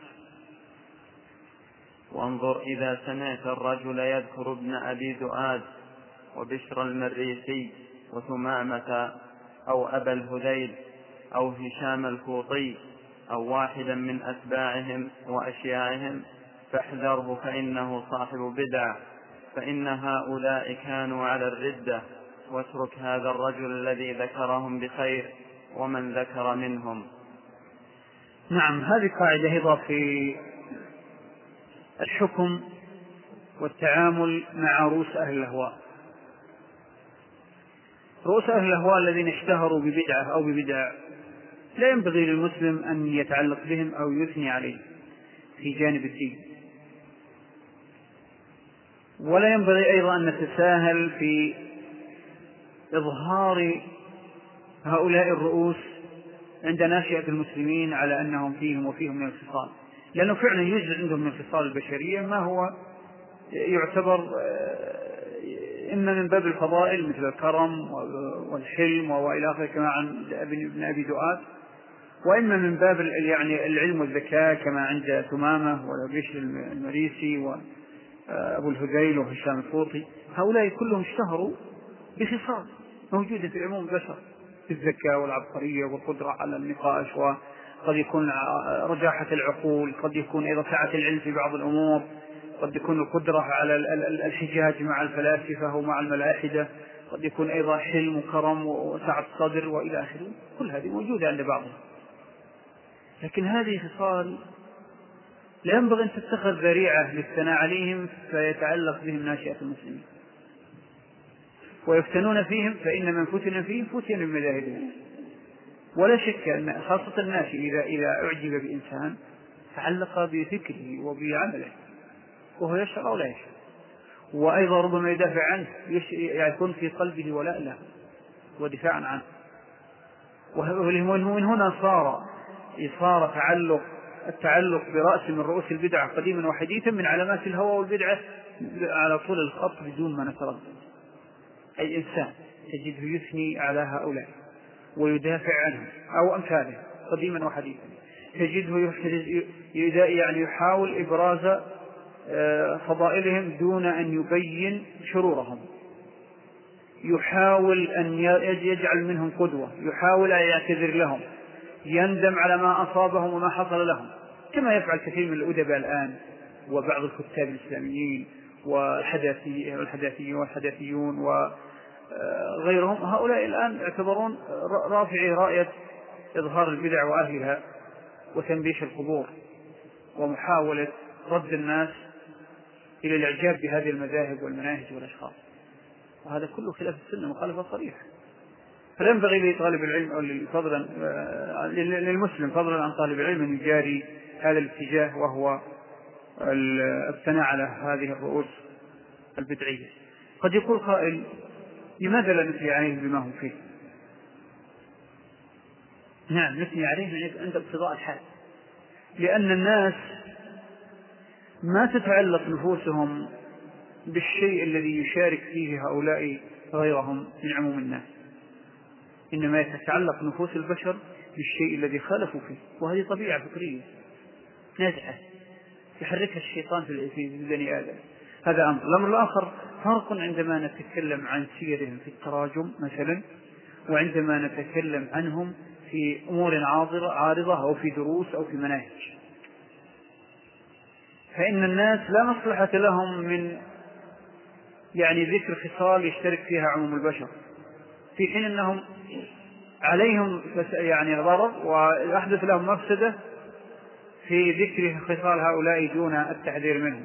وانظر إذا سمعت الرجل يذكر ابن أبي ذؤاد وبشر المريسي وثمامة أو أبا الهذيل أو هشام الكوطي أو واحدا من أتباعهم وأشياعهم فاحذره، فإنه صاحب بدعة، فإن هؤلاء كانوا على الردة، واترك هذا الرجل الذي ذكرهم بخير ومن ذكر منهم. نعم. هذه قاعدة أيضا في الحكم والتعامل مع رؤوس أهل الأهواء. رؤوس أهل الأهواء الذين اشتهروا ببدعة أو ببدع لا ينبغي للمسلم أن يتعلق بهم أو يثني عليهم، في جانب الدين. ولا ينبغي أيضا أن نتساهل في إظهار هؤلاء الرؤوس عند ناشئة المسلمين على أنهم فيهم وفيهم من الخصال، لأنه فعلا يوجد عندهم من الخصال البشرية ما هو يعتبر إما من باب الفضائل مثل الكرم والحلم وإلى آخره كما عند ابن أبي دؤاد، وإما من باب يعني العلم والذكاء كما عند ثمامة وبشر المريسي وأبو الهذيل وهشام الفوطي. هؤلاء كلهم اشتهروا بخصال موجودة في عموم البشر، في الذكاء والعبقرية والقدرة على النقاش، وقد يكون رجاحة العقول، قد يكون أيضا سعة العلم في بعض الأمور، قد يكون القدرة على الحجاج مع الفلاسفة ومع الملاحدة، قد يكون أيضا حلم وكرم وسعة صدر وإلى آخره. كل هذه موجودة عند بعضهم، لكن هذه خصال لا ينبغي أن تتخذ ذريعة للثناء عليهم فيتعلق بهم ناشئة المسلمين ويفتنون فيهم، فإن من فتن فيهم فتن بمذاهبهم. ولا شك أن خاصة الناشئ إذا إذا أعجب بإنسان تعلق بفكره وبعمله وهو يشعر أو لا يشعر، وأيضا ربما يدافع عنه، يكون في قلبه ولاء له ودفاعا عنه. ومن هنا صار صار تعلق التعلق برأس من رؤوس البدعة قديما وحديثا من علامات الهوى والبدعة على طول الخط بدون ما نتردد. أي إنسان تجده يثني على هؤلاء ويدافع عنهم أو أمثالهم قديما وحديثا، تجده يعني يحاول إبراز فضائلهم دون أن يبين شرورهم، يحاول أن يجعل منهم قدوة، يحاول أن يعتذر لهم، يندم على ما أصابهم وما حصل لهم، كما يفعل كثير من الأدباء الآن وبعض الكتاب الإسلاميين والحداثيين والحداثيون وغيرهم. هؤلاء الآن يعتبرون رافعي راية إظهار البدع وأهلها وتنبيش القبور ومحاولة رد الناس إلى الإعجاب بهذه المذاهب والمناهج والأشخاص، وهذا كله خلاف السنة مخالفة صريحة. فلا ينبغي لطالب العلم أو فضلا للمسلم فضلا عن طالب العلم أن يجاري هذا الاتجاه، وهو الثناء على هذه الرؤوس البدعية. قد يقول قائل: لماذا لا نثني عليهم بما هم فيه؟ نعم، نثني عليهم عند اقتضاء الحال، لأن الناس ما تتعلق نفوسهم بالشيء الذي يشارك فيه هؤلاء غيرهم من عموم الناس، إنما تتعلق نفوس البشر بالشيء الذي خالفوا فيه، وهذه طبيعة فكرية نزعة يحركها الشيطان في بني آدم. هذا أمر. الأمر الآخر فرق عندما نتكلم عن سيرهم في التراجم مثلا، وعندما نتكلم عنهم في أمور عارضة أو في دروس أو في مناهج. فإن الناس لا مصلحة لهم من يعني ذكر خصال يشترك فيها عموم البشر، في حين أنهم عليهم يعني ضرر ويحدث لهم مفسدة في ذكر خصال هؤلاء دون التحذير منهم.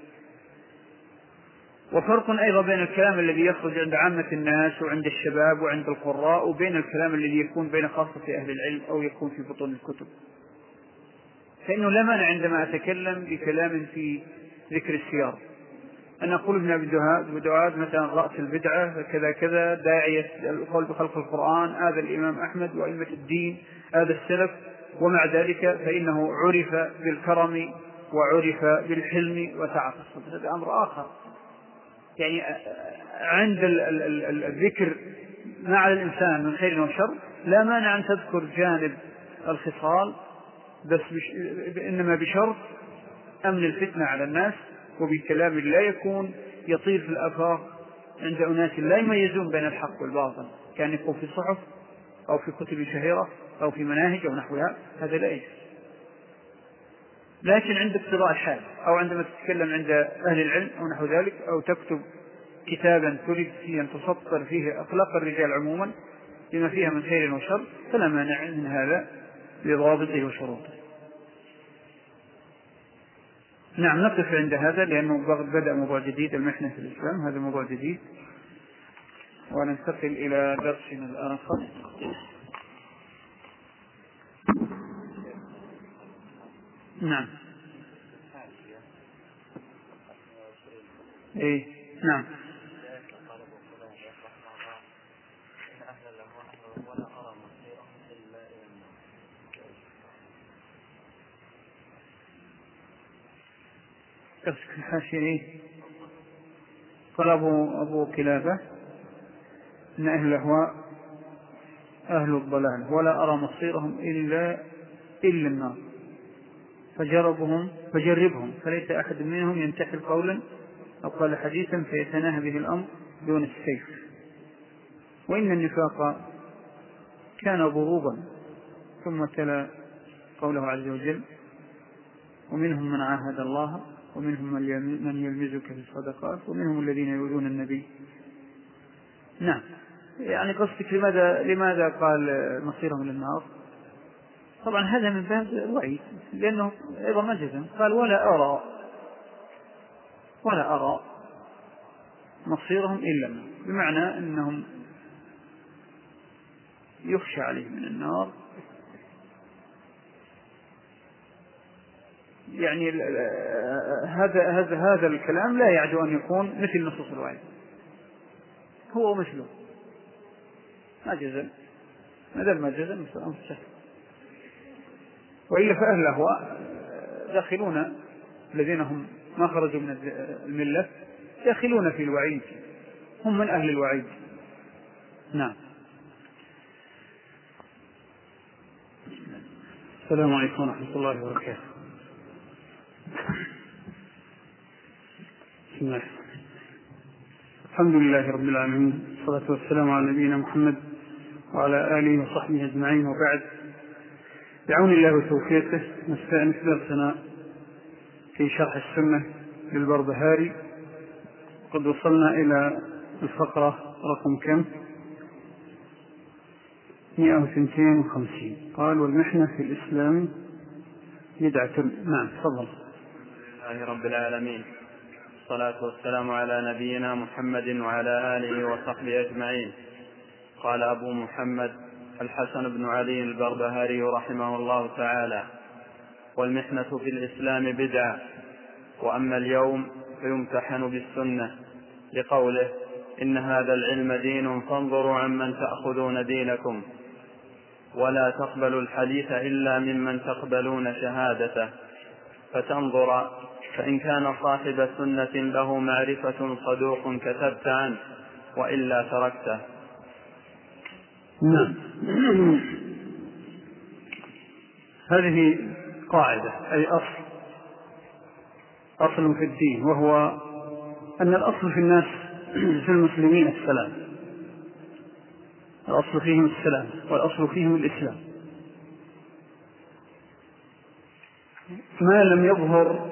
وفرق أيضا بين الكلام الذي يخرج عند عامة الناس وعند الشباب وعند القراء، وبين الكلام الذي يكون بين خاصة أهل العلم أو يكون في بطون الكتب. فإنه لا مانع عندما أتكلم بكلام في ذكر السيارة أن أقول ابن أبي دؤاد مثلا رأس البدعة كذا كذا، داعية القول بخلق القرآن، هذا الإمام أحمد وأئمة الدين، هذا السلف، ومع ذلك فإنه عرف بالكرم وعرف بالحلم وسعة الصدر. هذا أمر آخر. يعني عند الذكر ما على الإنسان من خير وشر لا مانع أن تذكر جانب الخصال، بس بش... إنما بشرط أمن الفتنة على الناس، وبكلام لا يكون يطير في الآفاق عند أناس لا يميزون بين الحق والباطل، كان يكون في صحف أو في كتب شهيرة أو في مناهج أو نحوها، هذا لا يجوز. لكن عند اقتضاء الحال، أو عندما تتكلم عند أهل العلم أو نحو ذلك، أو تكتب كتابا تريد فيه أن تسطر فيه أخلاق الرجال عموما لما فيها من خير وشر، فلا مانع من هذا لضوابطه وشروطه. نعم، نقف عند هذا لأنه بدأ موضوع جديد، المحنة في الإسلام، هذا موضوع جديد، وننتقل إلى درسنا الآخر. نعم. إيه نعم. في الحاشية إيه؟ قال أبو, أبو كلابة إن أهل الأهواء أهل الضلال ولا أرى مصيرهم إلا إلا النار فجربهم فجربهم فليس أحد منهم ينتحل قولا أو قال حديثا فيتناهى به الأمر دون السيف. وإن النفاق كان ضروبا. ثم تلا قوله عز وجل ومنهم من عاهد الله ومنهم من يلمزك في الصدقات ومنهم الذين يؤذون النبي. نعم. يعني قصدك لماذا لماذا قال مصيرهم للنار؟ طبعا هذا من باب الوعيد لأنه أيضا ما جزم قال ولا أرى ولا أرى مصيرهم إلا النار بمعنى أنهم يخشى عليهم من النار. يعني هذا هذا هذا الكلام لا يعد أن يكون مثل نصوص الوعيد هو مثله ما جزم ما دام ما جزم سهل. وإلا فأهل الأهواء داخلون الذين هم ما خرجوا من الملة داخلون في الوعيد هم من أهل الوعيد. نعم. السلام عليكم ورحمة الله وبركاته. بسم الله الحمد لله رب العالمين والصلاة والسلام على نبينا محمد وعلى آله وصحبه أجمعين وبعد. بعون الله وتوفيقه نستأنف درسنا في شرح السنة للبربهاري. قد وصلنا إلى الفقرة رقم كم؟ مئة وثنتين وخمسين. قال والمحنة في الإسلام بدعة. نعم تفضل. الحمد لله رب العالمين الصلاة والسلام على نبينا محمد وعلى آله وصحبه أجمعين. قال أبو محمد الحسن بن علي البربهاري رحمه الله تعالى والمحنة في الإسلام بدعة وأما اليوم فيمتحن بالسنة لقوله إن هذا العلم دين فانظروا عمن تأخذون دينكم ولا تقبلوا الحديث إلا ممن تقبلون شهادته فتنظر فإن كان صاحب سنة له معرفة صدوق كتبت عنه وإلا تركته. نعم. هذه قاعدة أي أصل أصل في الدين وهو أن الأصل في الناس في المسلمين السلام. الأصل فيهم السلام والأصل فيهم الإسلام. ما لم يظهر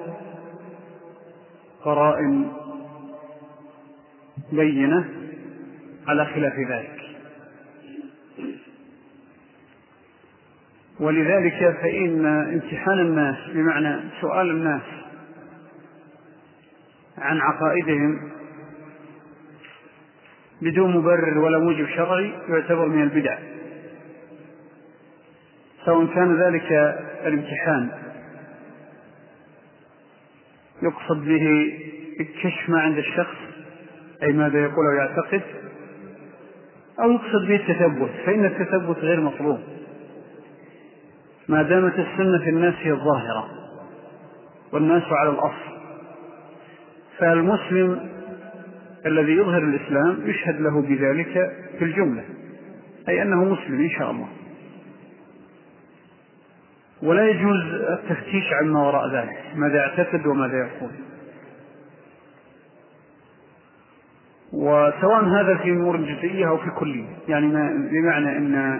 قرائن بينة على خلاف ذلك. ولذلك فإن امتحان الناس بمعنى سؤال الناس عن عقائدهم بدون مبرر ولا موجب شرعي يعتبر من البدع سواء كان ذلك الامتحان يقصد به الكشف ما عند الشخص أي ماذا يقول أو يعتقد أو يقصد به التثبت فإن التثبت غير مطلوب ما دامت السنة في الناس هي الظاهرة والناس على الأصل. فالمسلم الذي يظهر الإسلام يشهد له بذلك في الجملة أي أنه مسلم إن شاء الله ولا يجوز التفتيش عما وراء ذلك ماذا يعتقد وماذا يقول. وسواء هذا في أمور جزئية أو في كلية يعني بمعنى أن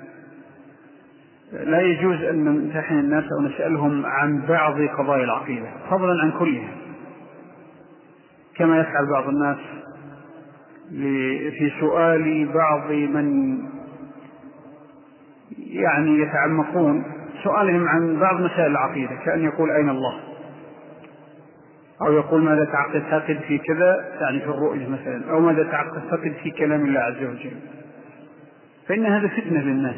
لا يجوز أن نمتحن الناس أو نسألهم عن بعض قضايا العقيدة فضلا عن كلها كما يفعل بعض الناس في سؤال بعض من يعني يتعمقون سؤالهم عن بعض مسائل العقيدة كأن يقول أين الله أو يقول ماذا تعتقد في كذا يعني في الرؤية مثلا أو ماذا تعتقد في كلام الله عز وجل. فإن هذا فتنة للناس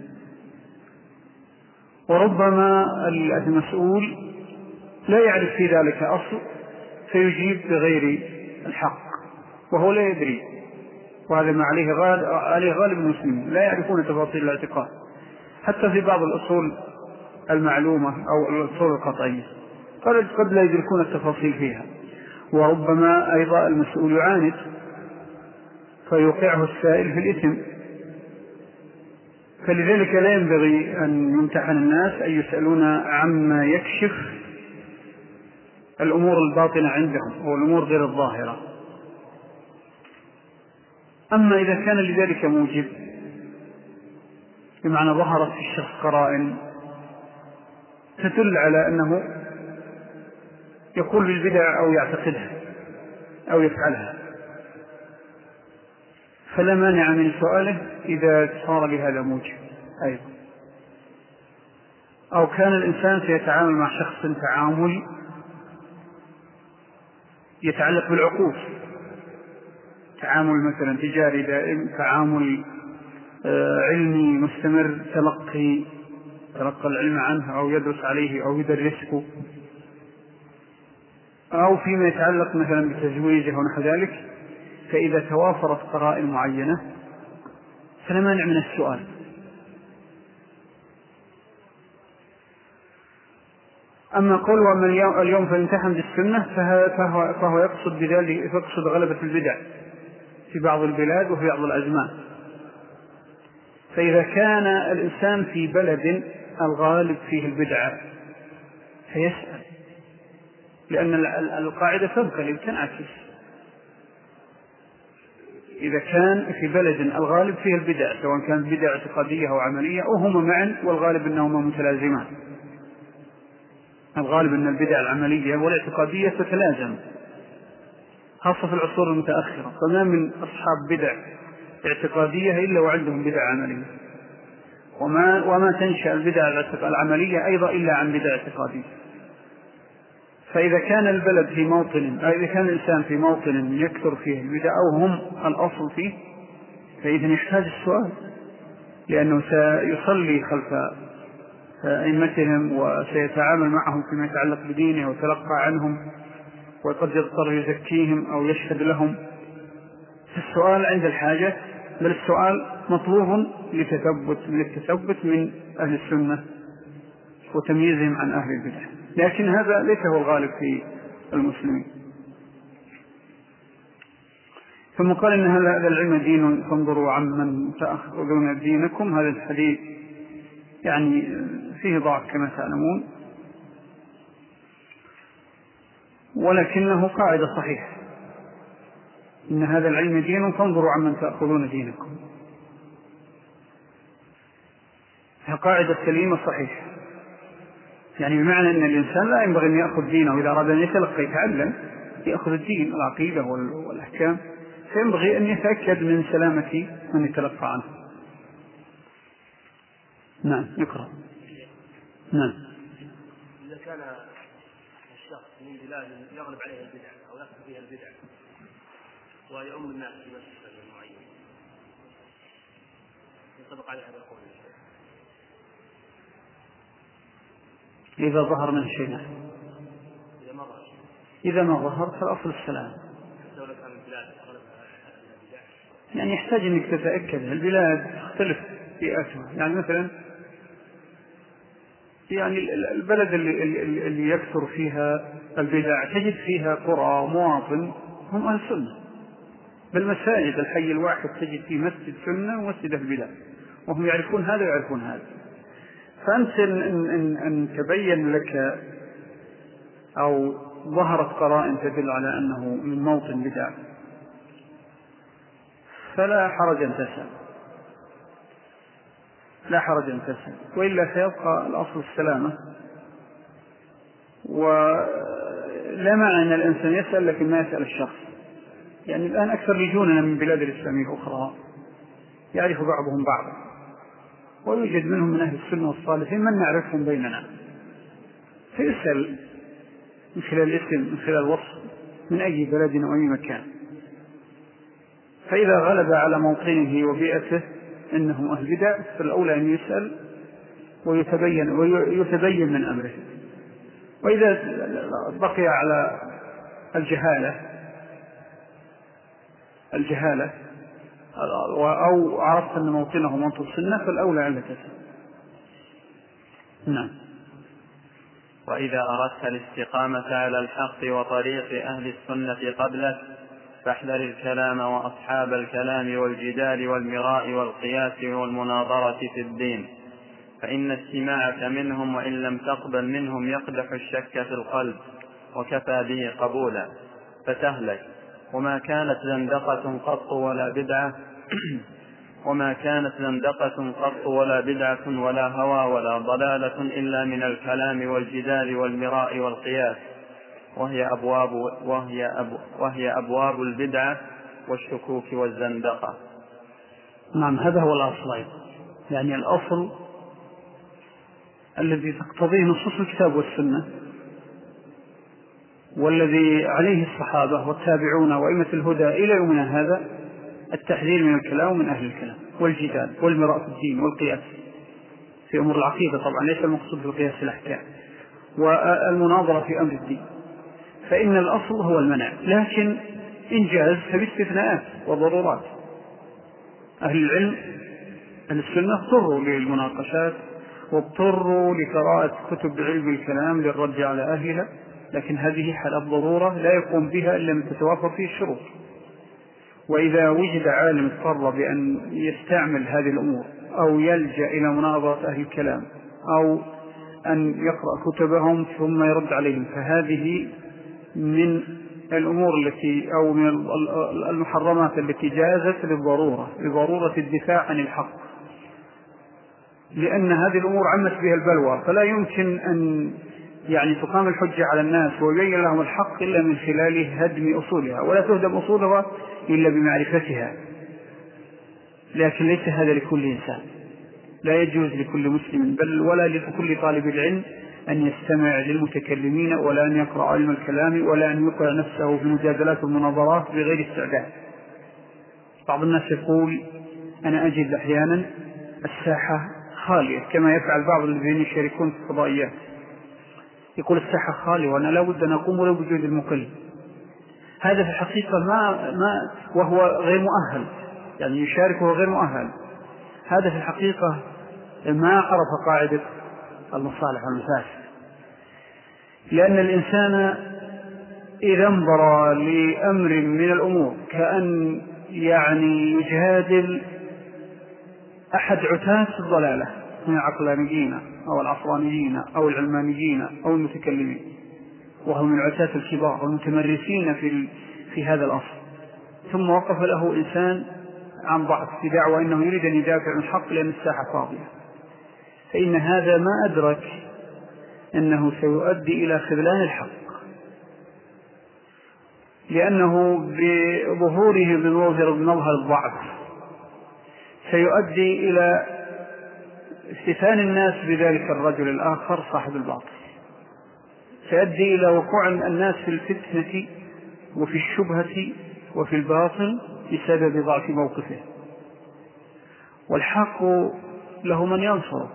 وربما المسؤول لا يعرف في ذلك أصل فيجيب بغير الحق وهو لا يدري، وهذا ما عليه غالب, عليه غالب المسلمين، لا يعرفون تفاصيل الاعتقاد حتى في بعض الأصول المعلومة أو الأصول القطعية قد لا يدركون التفاصيل فيها. وربما أيضا المسؤول يعاند فيوقعه السائل في الإثم. فلذلك لا ينبغي أن يمتحن الناس أن يسألون عما يكشف الأمور الباطنة عندهم والأمور غير الظاهرة. أما إذا كان لذلك موجب، بمعنى ظهرت في الشخص قرائن تدل على أنه يقول بالبدع أو يعتقدها أو يفعلها، فلا مانع من سؤاله إذا صار بهذا موجب أيضا. أو كان الإنسان سيتعامل مع شخص تعامل يتعلق بالعقود، تعامل مثلا تجاري دائم، تعامل علمي مستمر، تلقي تلقى العلم عنه أو يدرس عليه أو يدرسه، أو فيما يتعلق مثلا بتزويجه ونحو ذلك، فإذا توافرت قرائن معينة فلا مانع من السؤال. أما قول ومن اليوم فامتحن بالسنة فهو, فهو يقصد بذلك يقصد غلبة البدع في بعض البلاد وفي بعض الأزمان. فإذا كان الإنسان في بلد الغالب فيه البدعة فيسأل، لأن القاعدة تبقى تنعكس. إذا كان في بلد الغالب فيه البدع سواء كانت بدعة اعتقادية أو عملية أو هما معا، والغالب أنهما متلازمان، الغالب أن البدع العملية والاعتقادية تتلازم خاصة في العصور المتأخرة، فما من أصحاب بدع اعتقادية إلا وعندهم بدع عملية، وما, وما تنشأ البدع العملية أيضا إلا عن بدع اعتقادية. فإذا كان البلد في موطن، أو إذا كان الإنسان في موطن يكثر فيه البدع أو هم الأصل فيه، فإذا يحتاج السؤال، لأنه سيصلي خلف أئمتهم وسيتعامل معهم فيما يتعلق بدينه ويتلقى عنهم، وقد يضطر يزكيهم أو يشهد لهم. السؤال عند الحاجة، بل السؤال مطلوب لتثبت للتثبت من أهل السنة وتمييزهم عن أهل البدع، لكن هذا ليس هو الغالب في المسلمين. ثم قال إن هذا العلم دين فانظروا عمن تأخذون دينكم. هذا الحديث يعني فيه ضعف كما تعلمون، ولكنه قاعدة صحيحة، إن هذا العلم دين فانظروا عمن تأخذون دينكم، قاعدة سليمة صحيحة، يعني بمعنى أن الإنسان لا ينبغي أن يأخذ دينه إذا أراد أن يتلقى يتعلم يأخذ الدين العقيدة والأحكام، فينبغي أن يتأكد من سلامة من يتلقى عنه. نعم نقرأ. نعم. إذا كان الشخص من بلاد يغلب عليه البدع أو يكثر فيها البدع ويؤم الناس في مسجد معين ينطبق عليه هذا القول؟ إذا ظهر من شيء، إذا ما ظهر إذا ما ظهر فالأصل السلام. يعني يحتاج أنك تتأكد. البلاد تختلف بيئتها، يعني مثلا يعني البلد اللي, اللي يكثر فيها البدع تجد فيها قرى ومواطن هم أهل السنة، بالمساجد الحي الواحد تجد فيه مسجد سنة ومسجد البدع، وهم يعرفون هذا ويعرفون هذا. فأنت إن, إن, إن تبين لك أو ظهرت قرائن تدل على أنه من موطن بدع فلا حرج أن تسأل، لا حرج أن تسأل، وإلا سيبقى الأصل السلامة. ولا معنى أن الإنسان يسأل لكن ما يسأل الشخص. يعني الآن أكثر رجوننا من بلاد الإسلام الأخرى يعرف بعضهم بعضا، ويوجد منهم من أهل السنة والصالحين من نعرفهم بيننا، فيسأل من خلال الاسم من خلال الوصف من أي بلد أو أي مكان. فإذا غلب على موطنه وبيئته إنهم أهل بدع فالأولى أن يسأل ويتبين, ويتبين من أمره. وإذا بقي على الجهالة الجهالة أو عرفت أن موطنه موطن السنة فالأولى أن تسأل. نعم. وإذا أردت الاستقامة على الحق وطريق أهل السنة قبلك فاحذر الكلام وأصحاب الكلام والجدال والمراء والقياس والمناظرة في الدين، فإن استماعك منهم وإن لم تقبل منهم يقدح الشك في القلب وكفى به قبولا فتهلك. وما كانت زندقة قط ولا بدعة وما كانت زندقة قط ولا بدعة ولا هوى ولا ضلالة إلا من الكلام والجدال والمراء والقياس، وهي أبواب, وهي أب وهي أبواب البدعة والشكوك والزندقة. نعم، هذا هو الأصل، يعني الأصل الذي تقتضيه نصوص الكتاب والسنة والذي عليه الصحابة والتابعون وأئمة الهدى إلى يومنا هذا التحذير من الكلام ومن أهل الكلام والجدال والمراء في الدين والقياس في أمور العقيدة، طبعا ليس المقصود بالقياس في الأحكام، والمناظرة في أمر الدين، فإن الأصل هو المنع، لكن إن جاز فباستثناءات وضرورات. أهل العلم أهل السنة اضطروا للمناقشات واضطروا لقراءة كتب علم الكلام للرد على أهلها، لكن هذه حالة ضرورة لا يقوم بها إلا من تتوافر فيه الشروط. وإذا وجد عالم اضطر بأن يستعمل هذه الأمور أو يلجأ إلى مناظرة أهل الكلام أو أن يقرأ كتبهم ثم يرد عليهم، فهذه من الأمور التي أو من المحرمات التي جازت للضرورة لضرورة الدفاع عن الحق، لأن هذه الأمور عمت بها البلوى، فلا يمكن أن يعني تقام الحجة على الناس ويبين لهم الحق إلا من خلال هدم أصولها، ولا تهدم أصولها إلا بمعرفتها. لكن ليس هذا لكل إنسان، لا يجوز لكل مسلم بل ولا لكل طالب العلم أن يستمع للمتكلمين ولا أن يقرأ علم الكلام ولا أن يقرأ نفسه في مجادلات والمناظرات بغير استعداد. بعض الناس يقول أنا أجد أحيانا الساحة خالية كما يفعل بعض الذين يشاركون في الفضائيات، يقول الساحة خالية وأنا لا بد أن أقوم ولو بوجود المقل. هذا في الحقيقة ما ما وهو غير مؤهل، يعني يشارك وهو غير مؤهل. هذا في الحقيقة ما عرف قاعدة المصالح والمفاسد، لأن الإنسان إذا انظر لأمر من الأمور كأن يعني يجادل أحد عتاة الضلالة من العقلانيين أو العصرانيين أو العلمانيين أو المتكلمين، وهم من عتاة الكبار والمتمرسين في في هذا الأصل، ثم وقف له إنسان عن ضعف في دعوة أنه يريد أن يدافع عن الحق لأن الساحة فاضية، فإن هذا ما أدرك أنه سيؤدي إلى خذلان الحق، لأنه بظهوره بمظهر بمظهر الضعف سيؤدي إلى استثان الناس بذلك الرجل الآخر صاحب الباطل، سيؤدي إلى وقوع الناس في الفتنة وفي الشبهة وفي الباطل بسبب ضعف موقفه، والحق له من ينصره.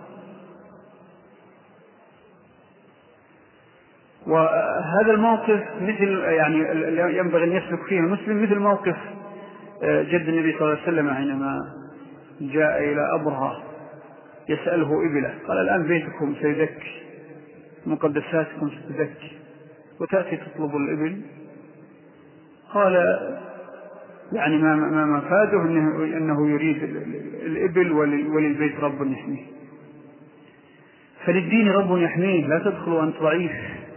وهذا الموقف مثل يعني ينبغي أن يسلك فيه المسلم مثل موقف جد النبي صلى الله عليه وسلم حينما جاء إلى أبرهة يسأله إبله، قال الآن بيتكم سيدك مقدساتكم ستدك وتأتي تطلب الإبل، قال يعني ما ما مفاده إنه, إنه يريد الإبل وللبيت رب يحميه، فللدين رب يحميه، لا تدخلوا أنت ضعيف،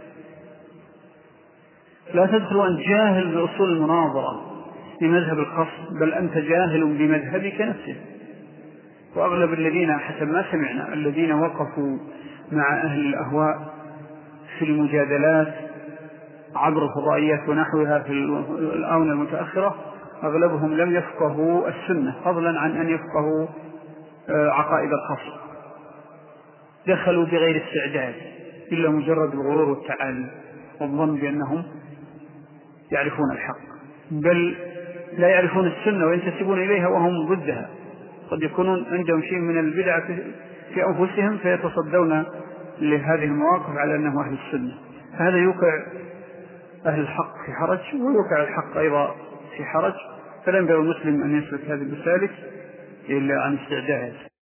لا تدخلوا أنت جاهل بأصول المناظرة بمذهب الخصم، بل أنت جاهل بمذهبك نفسه. وأغلب الذين حسب ما سمعنا الذين وقفوا مع أهل الأهواء في المجادلات عبر الفضائيات ونحوها في الآونة المتأخرة أغلبهم لم يفقهوا السنة فضلا عن أن يفقهوا عقائد الخصم، دخلوا بغير استعداد إلا مجرد الغرور والتعالي والظن بأنهم يعرفون الحق، بل لا يعرفون السنة وينتسبون إليها وهم ضدها، قد يكونون عندهم شيء من البدعة في أنفسهم فيتصدون لهذه المواقف على أنه أهل السنة، فهذا يوقع أهل الحق في حرج ويوقع الحق أيضا في حرج، فلا ينبغي المسلم أن يسلك هذه المسالك إلا عن استعداد.